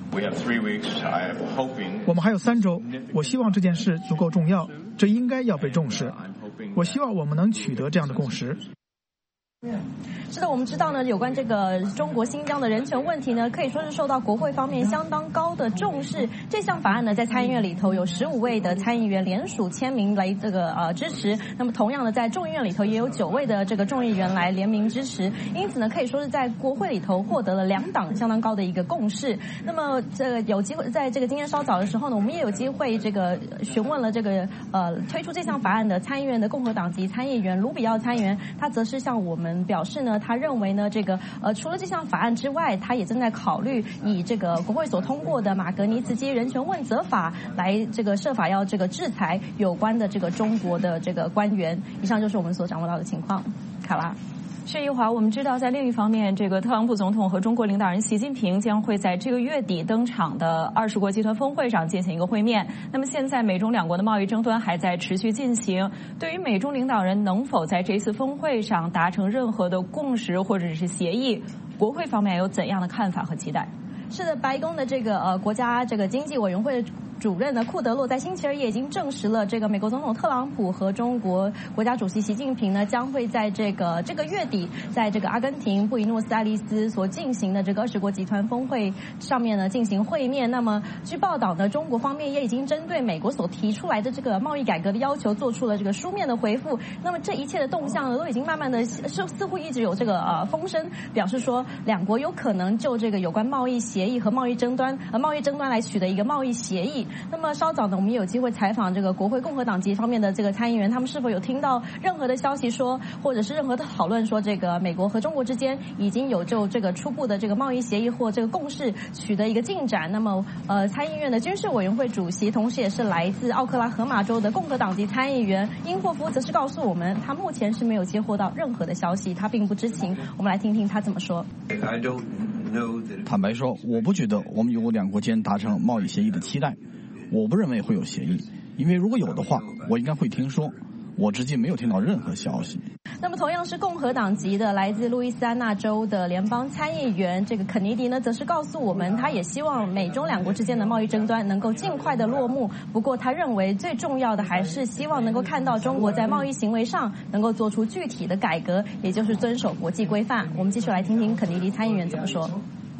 Speaker 17: 我们还有三周，我希望这件事足够重要，这应该要被重视。我希望我们能取得这样的共识。
Speaker 16: 是的，我们知道呢，有关这个中国新疆的人权问题呢，可以说是受到国会方面相当高的重视。这项法案呢，在参议院里头有十五位的参议员联署签名来这个呃支持。那么同样的，在众议院里头也有九位的这个众议员来联名支持。因此呢，可以说是在国会里头获得了两党相当高的一个共识。那么这个有机会在这个今天稍早的时候呢，我们也有机会这个询问了这个呃推出这项法案的参议院的共和党籍参议员卢比奥参议员，他则是向我们表示呢，他认为呢，这个呃，除了这项法案之外，他也正在考虑以这个国会所通过的马格尼茨基人权问责法来这个设法要这个制裁有关的这个中国的这个官员。以上就是我们所掌握到的情况。卡拉。
Speaker 18: 薛一华，我们知道，在另一方面，这个特朗普总统和中国领导人习近平将会在这个月底登场的二十国集团峰会上进行一个会面。那么现在美中两国的贸易争端还在持续进行。对于美中领导人能否在这次峰会上达成任何的共识或者是协议，国会方面有怎样的看法和期待？
Speaker 16: 是的，白宫的这个呃国家这个经济委员会主任呢库德洛在星期二也已经证实了，这个美国总统特朗普和中国国家主席习近平呢将会在这个这个月底，在这个阿根廷布宜诺斯艾利斯所进行的这个二十国集团峰会上面呢进行会面。那么据报道呢，中国方面也已经针对美国所提出来的这个贸易改革的要求做出了这个书面的回复。那么这一切的动向呢，都已经慢慢的似似乎一直有这个呃风声，表示说两国有可能就这个有关贸易协议和贸易争端呃贸易争端来取得一个贸易协议。那么稍早呢，我们也有机会采访这个国会共和党籍方面的这个参议员，他们是否有听到任何的消息说，或者是任何的讨论说，这个美国和中国之间已经有就这个初步的这个贸易协议或这个共识取得一个进展。那么呃参议院的军事委员会主席，同时也是来自奥克拉荷马州的共和党籍参议员英霍夫则是告诉我们，他目前是没有接获到任何的消息，他并不知情。我们来听听他怎么说。
Speaker 14: 坦白说，我不觉得我们有两国间达成贸易协议的期待，我不认为会有协议，因为如果有的话，我应该会听说。我至今没有听到任何消息。
Speaker 16: 那么同样是共和党籍的来自路易斯安那州的联邦参议员这个肯尼迪呢，则是告诉我们，他也希望美中两国之间的贸易争端能够尽快的落幕。不过他认为最重要的还是希望能够看到中国在贸易行为上能够做出具体的改革，也就是遵守国际规范。我们继续来听听肯尼迪参议员怎么说。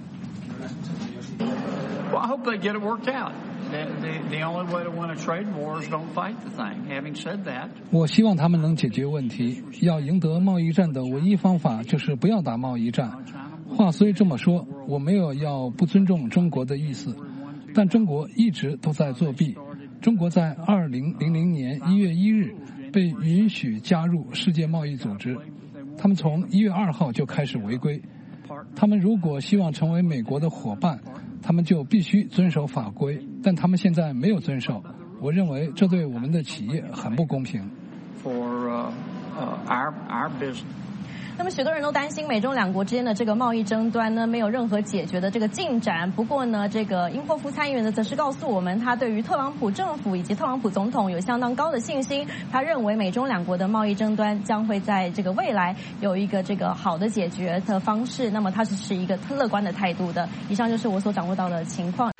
Speaker 19: Well, I hope they get it worked out. The, the, the only way to win a trade war is don't fight the thing. Having said that,
Speaker 20: 我希望他们能解决问题。要赢得贸易战的唯一方法就是不要打贸易战。话虽这么说，我没有要不尊重中国的意思，但中国一直都在作弊。中国在二零零零年一月一日被允许加入世界贸易组织，他们从一月二号就开始违规。他们如果希望成为美国的伙伴，他们就必须遵守法规，但他们现在没有遵守。我认为这对我们的企业很不公平。
Speaker 19: For uh, uh, our our business.
Speaker 16: 那么许多人都担心美中两国之间的这个贸易争端呢没有任何解决的这个进展。不过呢，这个英霍夫参议员呢则是告诉我们，他对于特朗普政府以及特朗普总统有相当高的信心。他认为美中两国的贸易争端将会在这个未来有一个这个好的解决的方式。那么他是持一个乐观的态度的。以上就是我所掌握到的情况。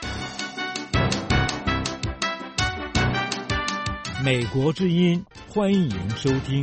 Speaker 21: 美国之音，欢迎收听。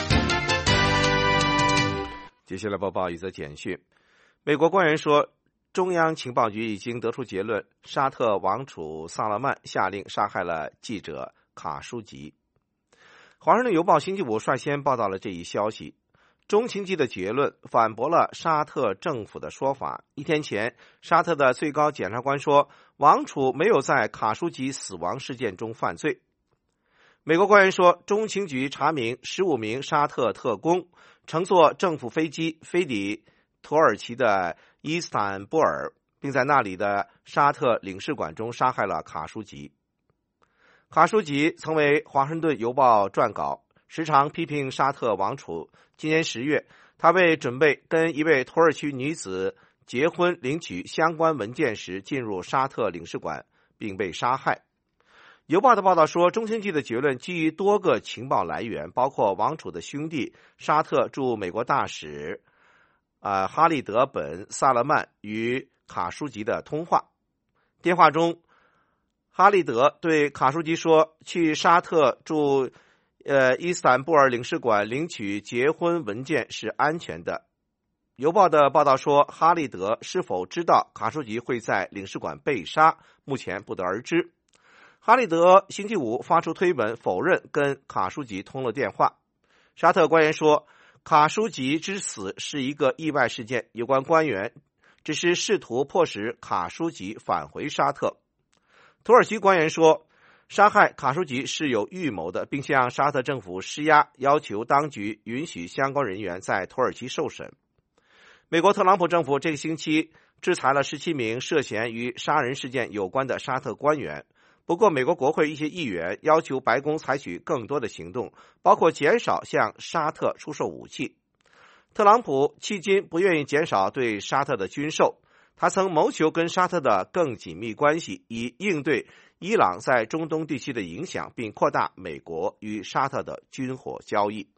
Speaker 3: 接下来播报一则简讯。美国官员说，中央情报局已经得出结论，沙特王储萨勒曼下令杀害了记者卡舒吉。华盛顿邮报星期五率先报道了这一消息。中情局的结论反驳了沙特政府的说法。一天前，沙特的最高检察官说，王储没有在卡舒吉死亡事件中犯罪。美国官员说，中情局查明十五名沙特特工乘坐政府飞机飞抵土耳其的伊斯坦布尔，并在那里的沙特领事馆中杀害了卡舒吉。卡舒吉曾为华盛顿邮报撰稿，时常批评沙特王储。今年十月，他为准备跟一位土耳其女子结婚领取相关文件时进入沙特领事馆，并被杀害。邮报的报道说，中情局的结论基于多个情报来源，包括王储的兄弟沙特驻美国大使呃哈利德本萨勒曼与卡舒吉的通话。电话中，哈利德对卡舒吉说，去沙特驻呃伊斯坦布尔领事馆领取结婚文件是安全的。邮报的报道说，哈利德是否知道卡舒吉会在领事馆被杀，目前不得而知。哈利德星期五发出推文否认跟卡舒吉通了电话。沙特官员说，卡舒吉之死是一个意外事件，有关官员只是试图迫使卡舒吉返回沙特。土耳其官员说，杀害卡舒吉是有预谋的，并向沙特政府施压，要求当局允许相关人员在土耳其受审。美国特朗普政府这个星期制裁了十七名涉嫌与杀人事件有关的沙特官员。不过，美国国会一些议员要求白宫采取更多的行动，包括减少向沙特出售武器。特朗普迄今不愿意减少对沙特的军售，他曾谋求跟沙特的更紧密关系，以应对伊朗在中东地区的影响，并扩大美国与沙特的军火交易。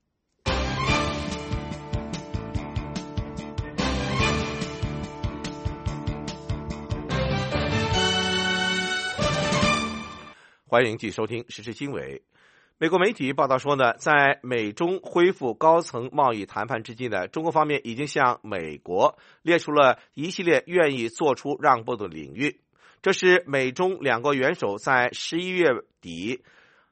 Speaker 3: 欢迎继续收听时事经纬。美国媒体报道说呢，在美中恢复高层贸易谈判之际呢，中国方面已经向美国列出了一系列愿意做出让步的领域。这是美中两国元首在十一月底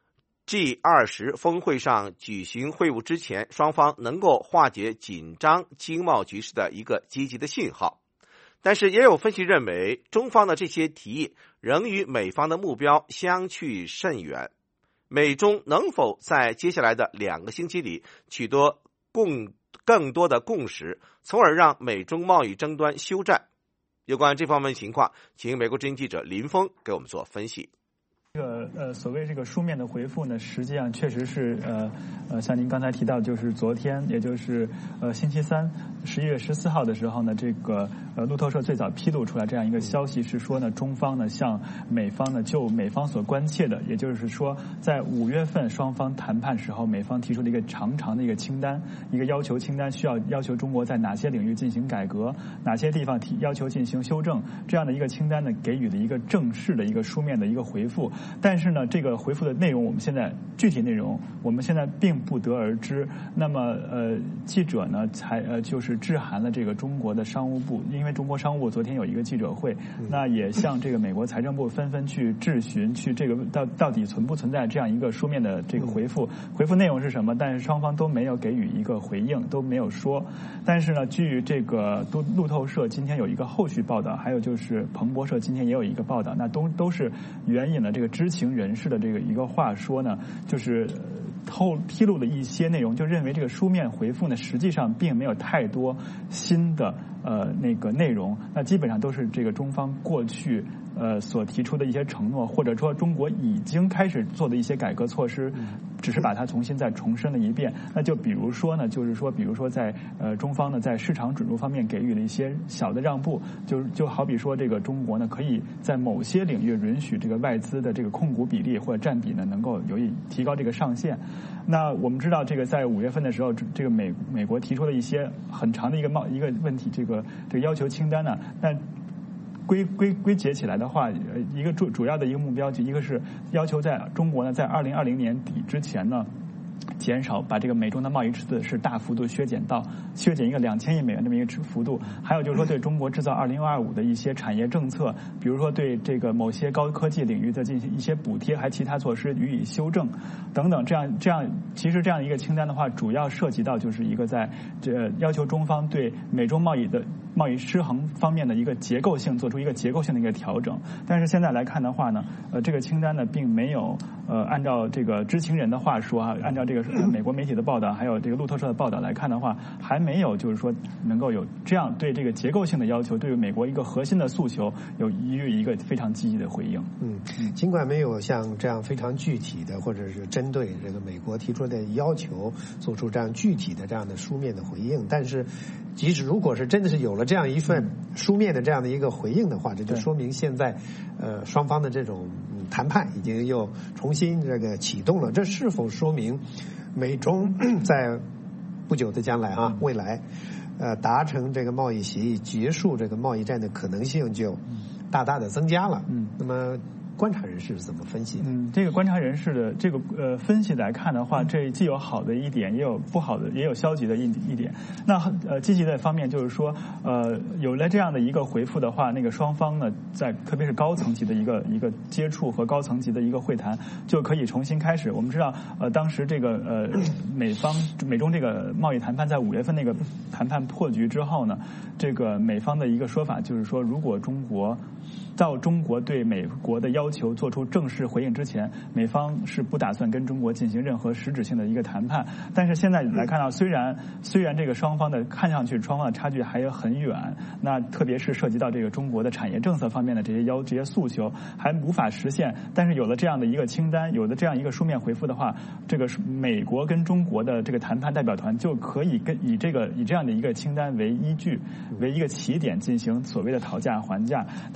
Speaker 3: G 二十 峰会上举行会晤之前，双方能够化解紧张经贸局势的一个积极的信号。但是也有分析认为，中方的这些提议仍与美方的目标相去甚远。美中能否在接下来的两个星期里取得共更多的共识，从而让美中贸易争端休战？有关这方面情况，请美国之音记者林峰给我们做分析。
Speaker 7: 这个呃，所谓这个书面的回复呢，实际上确实是呃呃，像您刚才提到，就是昨天，也就是呃星期三，十一月十四号的时候呢，这个呃路透社最早披露出来这样一个消息，是说呢，中方呢向美方呢就美方所关切的，也就是说，在五月份双方谈判时候，美方提出了一个长长的一个清单，一个要求清单，需要要求中国在哪些领域进行改革，哪些地方提要求进行修正，这样的一个清单呢，给予了一个正式的一个书面的一个回复。但是呢，这个回复的内容，我们现在具体内容，我们现在并不得而知。那么，呃，记者呢，才呃，就是致函了这个中国的商务部，因为中国商务部昨天有一个记者会，那也向这个美国财政部纷纷去质询，去这个到到底存不存在这样一个书面的这个回复，回复内容是什么？但是双方都没有给予一个回应，都没有说。但是呢，据这个路路透社今天有一个后续报道，还有就是彭博社今天也有一个报道，那都都是援引了这个知情人士的这个一个话说呢，就是透披露了一些内容，就认为这个书面回复呢，实际上并没有太多新的呃那个内容，那基本上都是这个中方过去呃所提出的一些承诺，或者说中国已经开始做的一些改革措施，只是把它重新再重申了一遍。那就比如说呢，就是说，比如说在呃中方呢在市场准入方面给予了一些小的让步，就就好比说这个中国呢可以在某些领域允许这个外资的这个控股比例或者占比呢能够有以提高这个上限。那我们知道这个在五月份的时候，这个美美国提出了一些很长的一个贸一个问题，这个这个要求清单呢，但归归归结起来的话，呃，一个主主要的一个目标，就一个是要求在中国呢，在二零二零年底之前呢，减少把这个美中的贸易赤字是大幅度削减到削减一个两千亿美元这么一个幅度。还有就是说，对中国制造二零二五的一些产业政策，比如说对这个某些高科技领域的进行一些补贴，还其他措施予以修正等等。这样这样，其实这样一个清单的话，主要涉及到就是一个在这要求中方对美中贸易的贸易失衡方面的一个结构性做出一个结构性的一个调整。但是现在来看的话呢，呃，这个清单呢并没有呃按照这个知情人的话说啊，按照这个美国媒体的报道，还有这个路透社的报道来看的话，还没有就是说能够有这样对这个结构性的要求，对于美国一个核心的诉求有予以一个非常积极的回应。
Speaker 22: 嗯，尽管没有像这样非常具体的，或者是针对这个美国提出的要求做出这样具体的这样的书面的回应，但是即使如果是真的是有了这样一份书面的这样的一个回应的话，这就说明现在呃双方的这种谈判已经又重新这个启动了。这是否说明美中在不久的将来啊，未来呃达成这个贸易协议，结束这个贸易战的可能性就大大的增加了？嗯，那么观察人士是怎么分析的？
Speaker 7: 嗯，这个观察人士的这个呃分析来看的话，这既有好的一点，也有不好的，也有消极的一一点。那呃积极的方面就是说，呃有了这样的一个回复的话，那个双方呢，在特别是高层级的一个一个接触和高层级的一个会谈，就可以重新开始。我们知道，呃当时这个呃美方美中这个贸易谈判在五月份那个谈判破局之后呢，这个美方的一个说法就是说，如果中国到中国对美国的要求做出正式回应之前，美方是不打算跟中国进行任何实质性的一个谈判。但是现在来看到，虽然虽然这个双方的看上去双方的差距还有很远，那特别是涉及到这个中国的产业政策方面的这些要这些诉求还无法实现，但是有了这样的一个清单，有了这样一个书面回复的话，这个美国跟中国的这个谈判代表团就可以跟以这个以这样的一个清单为依据，为一个起点进行所谓的讨价还价。但是呢，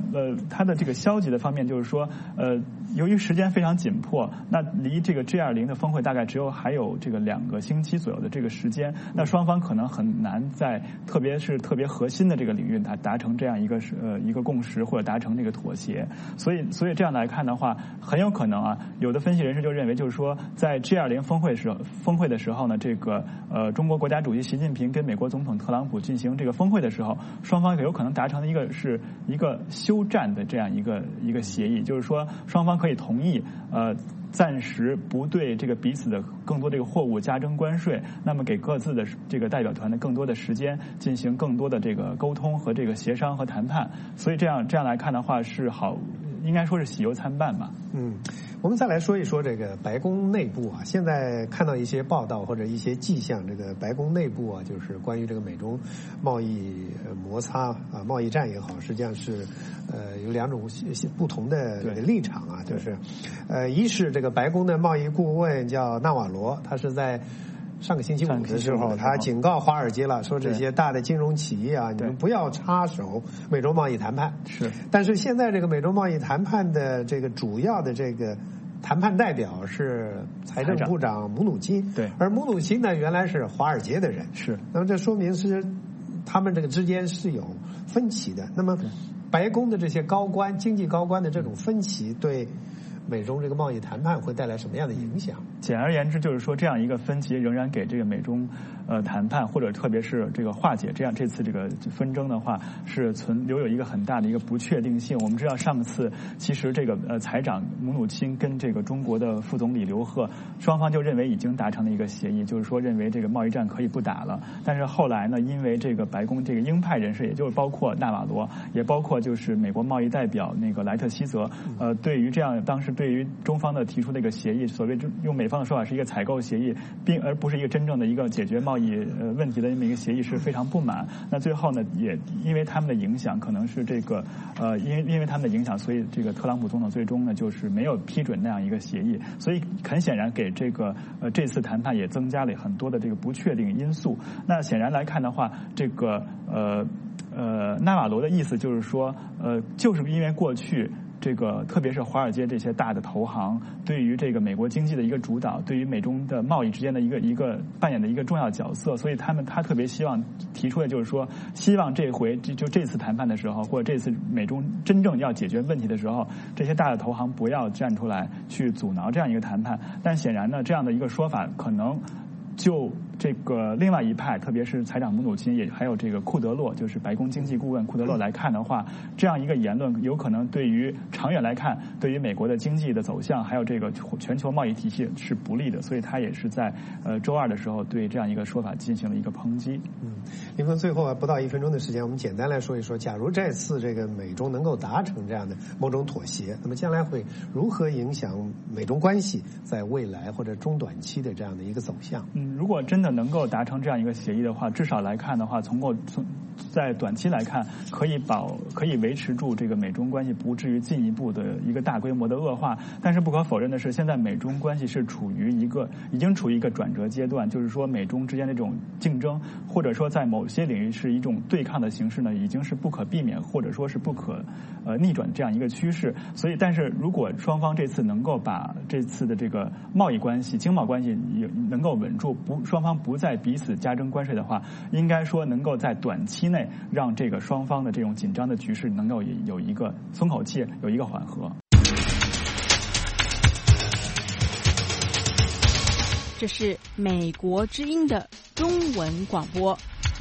Speaker 7: 呃，它的这个消极的方面就是说，呃，由于时间非常紧迫，那离这个 G 二十 的峰会大概只有还有这个两个星期左右的这个时间，那双方可能很难在特别是特别核心的这个领域达达成这样一个呃一个共识或者达成这个妥协，所以所以这样来看的话，很有可能啊，有的分析人士就认为就是说，在 G 二十 峰会时峰会的时候呢，这个呃中国国家主席习近平跟美国总统特朗普进行这个峰会的时候，双方有可能达成的一个是一个休战的这样一个一个协议，就是说双方可以同意呃暂时不对这个彼此的更多这个货物加征关税，那么给各自的这个代表团的更多的时间进行更多的这个沟通和这个协商和谈判，所以这样这样来看的话是好，应该说是喜忧参半吧。
Speaker 22: 嗯，我们再来说一说这个白宫内部啊，现在看到一些报道或者一些迹象，这个白宫内部啊，就是关于这个美中贸易摩擦啊、贸易战也好，实际上是呃有两种不同的这个立场啊，就是呃一是这个白宫的贸易顾问叫纳瓦罗，他是在上个星期五的时候，他警告华尔街了，说这些大的金融企业啊，你们不要插手美中贸易谈判。
Speaker 7: 是，
Speaker 22: 但是现在这个美中贸易谈判的这个主要的这个谈判代表是财政部长姆努钦，
Speaker 7: 对，
Speaker 22: 而姆努钦呢原来是华尔街的人，
Speaker 7: 是，
Speaker 22: 那么这说明是他们这个之间是有分歧的。那么白宫的这些高官、经济高官的这种分歧对美中这个贸易谈判会带来什么样的影响？
Speaker 7: 简而言之，就是说这样一个分歧仍然给这个美中呃谈判，或者特别是这个化解这样这次这个纷争的话，是存留有一个很大的一个不确定性。我们知道上次其实这个呃财长姆努钦跟这个中国的副总理刘鹤双方就认为已经达成了一个协议，就是说认为这个贸易战可以不打了。但是后来呢，因为这个白宫这个鹰派人士，也就是包括纳瓦罗，也包括就是美国贸易代表那个莱特希泽，呃，对于这样当时对于中方的提出的一个协议，所谓用美方的说法是一个采购协议，并而不是一个真正的一个解决贸易呃问题的这么一个协议，是非常不满。那最后呢，也因为他们的影响，可能是这个呃，因为因为他们的影响，所以这个特朗普总统最终呢就是没有批准那样一个协议，所以很显然给这个呃这次谈判也增加了很多的这个不确定因素。那显然来看的话，这个呃呃纳瓦罗的意思就是说，呃，就是因为过去。这个特别是华尔街这些大的投行对于这个美国经济的一个主导，对于美中的贸易之间的一个一个扮演的一个重要角色，所以他们他特别希望提出的就是说，希望这回就就这次谈判的时候，或者这次美中真正要解决问题的时候，这些大的投行不要站出来去阻挠这样一个谈判。但显然呢，这样的一个说法可能就这个另外一派，特别是财长姆努钦，也还有这个库德洛，就是白宫经济顾问库德洛来看的话，这样一个言论有可能对于长远来看，对于美国的经济的走向，还有这个全球贸易体系是不利的，所以他也是在呃周二的时候对这样一个说法进行了一个抨击。
Speaker 22: 嗯，林峰，最后不到一分钟的时间，我们简单来说一说，假如这次这个美中能够达成这样的某种妥协，那么将来会如何影响美中关系在未来或者中短期的这样的一个走向？
Speaker 7: 嗯，如果真的能够达成这样一个协议的话，至少来看的话，从过从在短期来看，可以保可以维持住这个美中关系不至于进一步的一个大规模的恶化。但是不可否认的是，现在美中关系是处于一个已经处于一个转折阶段，就是说美中之间的这种竞争，或者说在某些领域是一种对抗的形式呢，已经是不可避免，或者说是不可呃逆转这样一个趋势。所以，但是如果双方这次能够把这次的这个贸易关系、经贸关系也能够稳住，不双方不再彼此加征关税的话，应该说能够在短期内让这个双方的这种紧张的局势能够有一个松口气，有一个缓和。
Speaker 4: 这是美国之音的中文广播。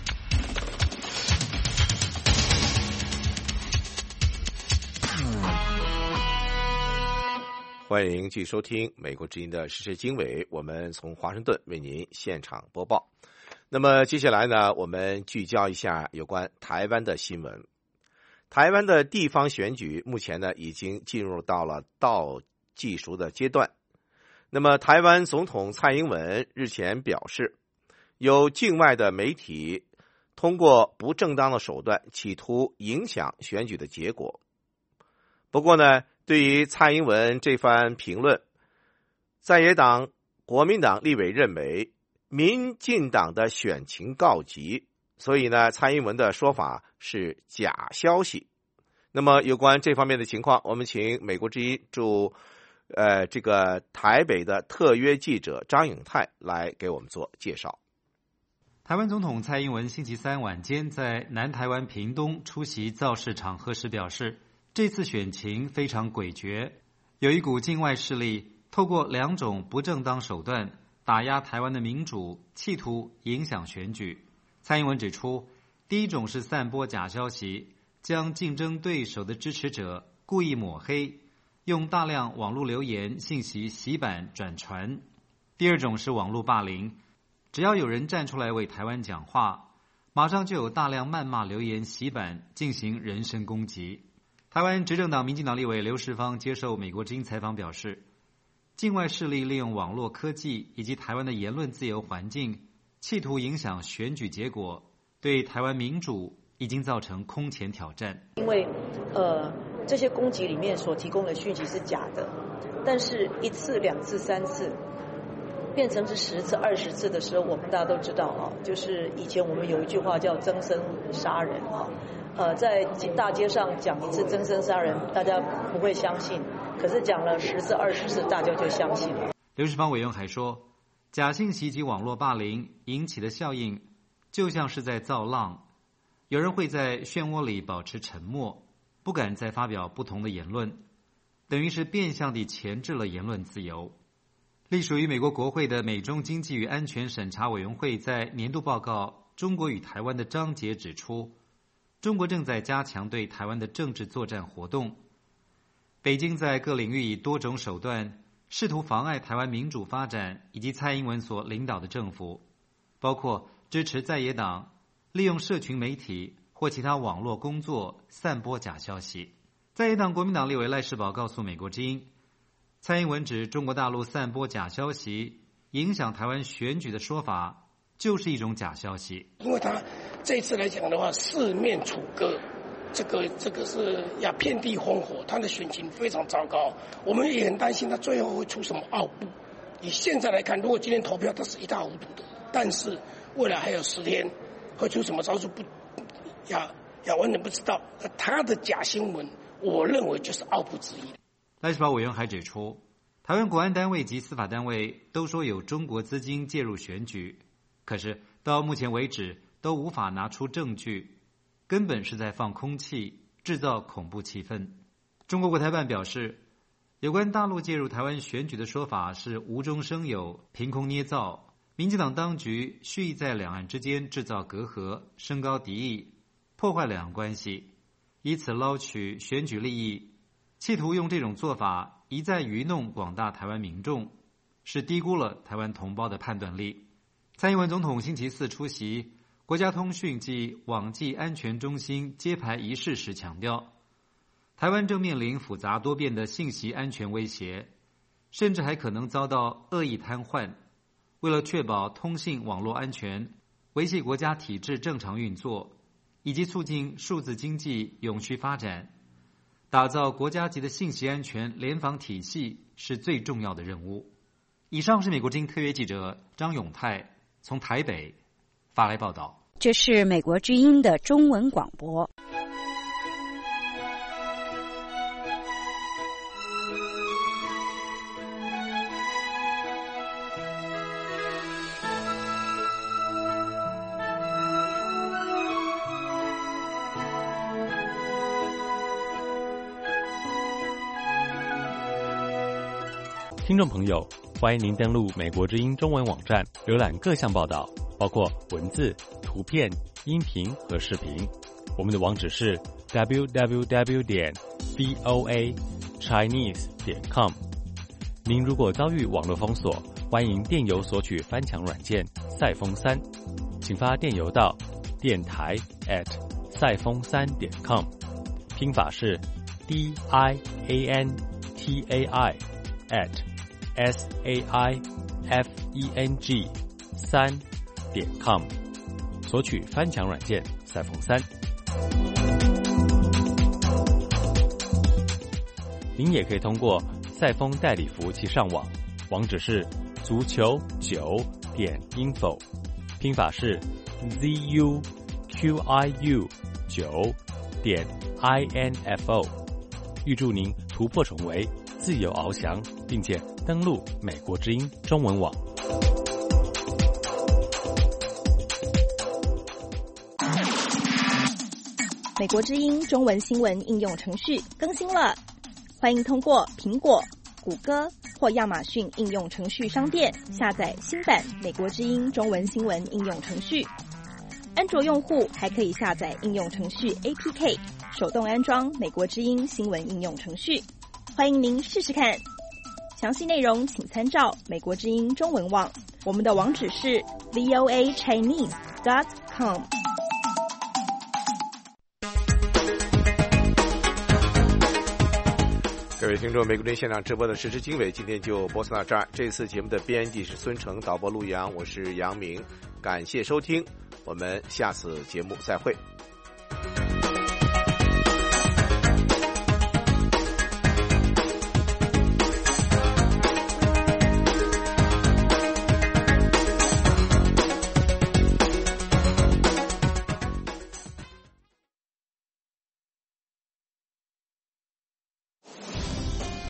Speaker 3: 欢迎继续收听美国之音的时事经纬，我们从华盛顿为您现场播报。那么接下来呢，我们聚焦一下有关台湾的新闻。台湾的地方选举目前呢已经进入到了倒计时的阶段。那么台湾总统蔡英文日前表示，有境外的媒体通过不正当的手段企图影响选举的结果。不过呢，对于蔡英文这番评论，在野党国民党立委认为民进党的选情告急，所以呢，蔡英文的说法是假消息。 那么有关这方面的情况，我们请美国之音驻呃这个台北的特约记者张永泰来给我们做介绍。
Speaker 1: 台湾总统蔡英文星期三晚间在南台湾屏东出席造势场合时表示，这次选情非常诡谲，有一股境外势力透过两种不正当手段打压台湾的民主，企图影响选举。蔡英文指出，第一种是散播假消息，将竞争对手的支持者故意抹黑，用大量网络留言信息洗版转传。第二种是网络霸凌，只要有人站出来为台湾讲话，马上就有大量谩骂留言洗版进行人身攻击。台湾执政党民进党立委刘世芳接受美国之音采访表示，境外势力利用网络科技以及台湾的言论自由环境，企图影响选举结果，对台湾民主已经造成空前挑战。
Speaker 6: 因为呃，这些攻击里面所提供的讯息是假的，但是一次、两次、三次，变成是十次、二十次的时候，我们大家都知道啊，就是以前我们有一句话叫“增生杀人”啊，呃，在大街上讲一次增生杀人，大家不会相信，可是讲了十次、二十次，大家就相信了。
Speaker 1: 刘世芳委员还说，假信息及网络霸凌引起的效应，就像是在造浪，有人会在漩涡里保持沉默，不敢再发表不同的言论，等于是变相地钳制了言论自由。隶属于美国国会的美中经济与安全审查委员会在年度报告《中国与台湾》的章节指出，中国正在加强对台湾的政治作战活动。北京在各领域以多种手段试图妨碍台湾民主发展，以及蔡英文所领导的政府，包括支持在野党利用社群媒体或其他网络工作散播假消息。在野党国民党立委赖士葆告诉美国之音，蔡英文指中国大陆散播假消息影响台湾选举的说法就是一种假消息。
Speaker 23: 因为他这一次来讲的话，四面楚歌，这个这个是要遍地烽火，他的选情非常糟糕。我们也很担心他最后会出什么奥布。以现在来看，如果今天投票他是一塌糊涂的，但是未来还有十天会出什么招数不呀呀完全不知道。他的假新闻，我认为就是奥布之一。
Speaker 1: 赖士葆委员还指出，台湾国安单位及司法单位都说有中国资金介入选举，可是到目前为止都无法拿出证据，根本是在放空气，制造恐怖气氛。中国国台办表示，有关大陆介入台湾选举的说法是无中生有、凭空捏造，民进党当局蓄意在两岸之间制造隔阂，升高敌意，破坏两岸关系，以此捞取选举利益，企图用这种做法一再愚弄广大台湾民众，是低估了台湾同胞的判断力。蔡英文总统星期四出席国家通讯及网际安全中心揭牌仪式时强调，台湾正面临复杂多变的信息安全威胁，甚至还可能遭到恶意瘫痪。为了确保通信网络安全，维系国家体制正常运作，以及促进数字经济永续发展，打造国家级的信息安全联防体系是最重要的任务。以上是美国之音特约记者张永泰从台北发来报道。
Speaker 2: 这是美国之音的中文广播。
Speaker 24: 听众朋友，欢迎您登录美国之音中文网站，浏览各项报道，包括文字、图片、音频和视频。我们的网址是 double-u double-u double-u 点 voa chinese 点 com。您如果遭遇网络封锁，欢迎电邮索取翻墙软件赛风三，请发电邮到电台 at 赛风三点 com， 拼法是 d i a n t a i at s a i f e n g 三点 com， 索取翻墙软件赛风三。您也可以通过赛风代理服务器上网，网址是足球九点 info， 拼法是 z u q i u 九点 I N F O。预祝您突破重围，自由翱翔，并且登陆美国之音中文网。
Speaker 5: 美国之音中文新闻应用程序更新了，欢迎通过苹果、谷歌或亚马逊应用程序商店下载新版美国之音中文新闻应用程序。安卓用户还可以下载应用程序 A P K， 手动安装美国之音新闻应用程序。欢迎您试试看。详细内容请参照美国之音中文网，我们的网址是 v o a chinese dot com。
Speaker 3: 各位听众，美国之音现场直播的时事经纬今天就播送到这儿。这次节目的编辑是孙成，导播陆阳，我是杨明，感谢收听，我们下次节目再会。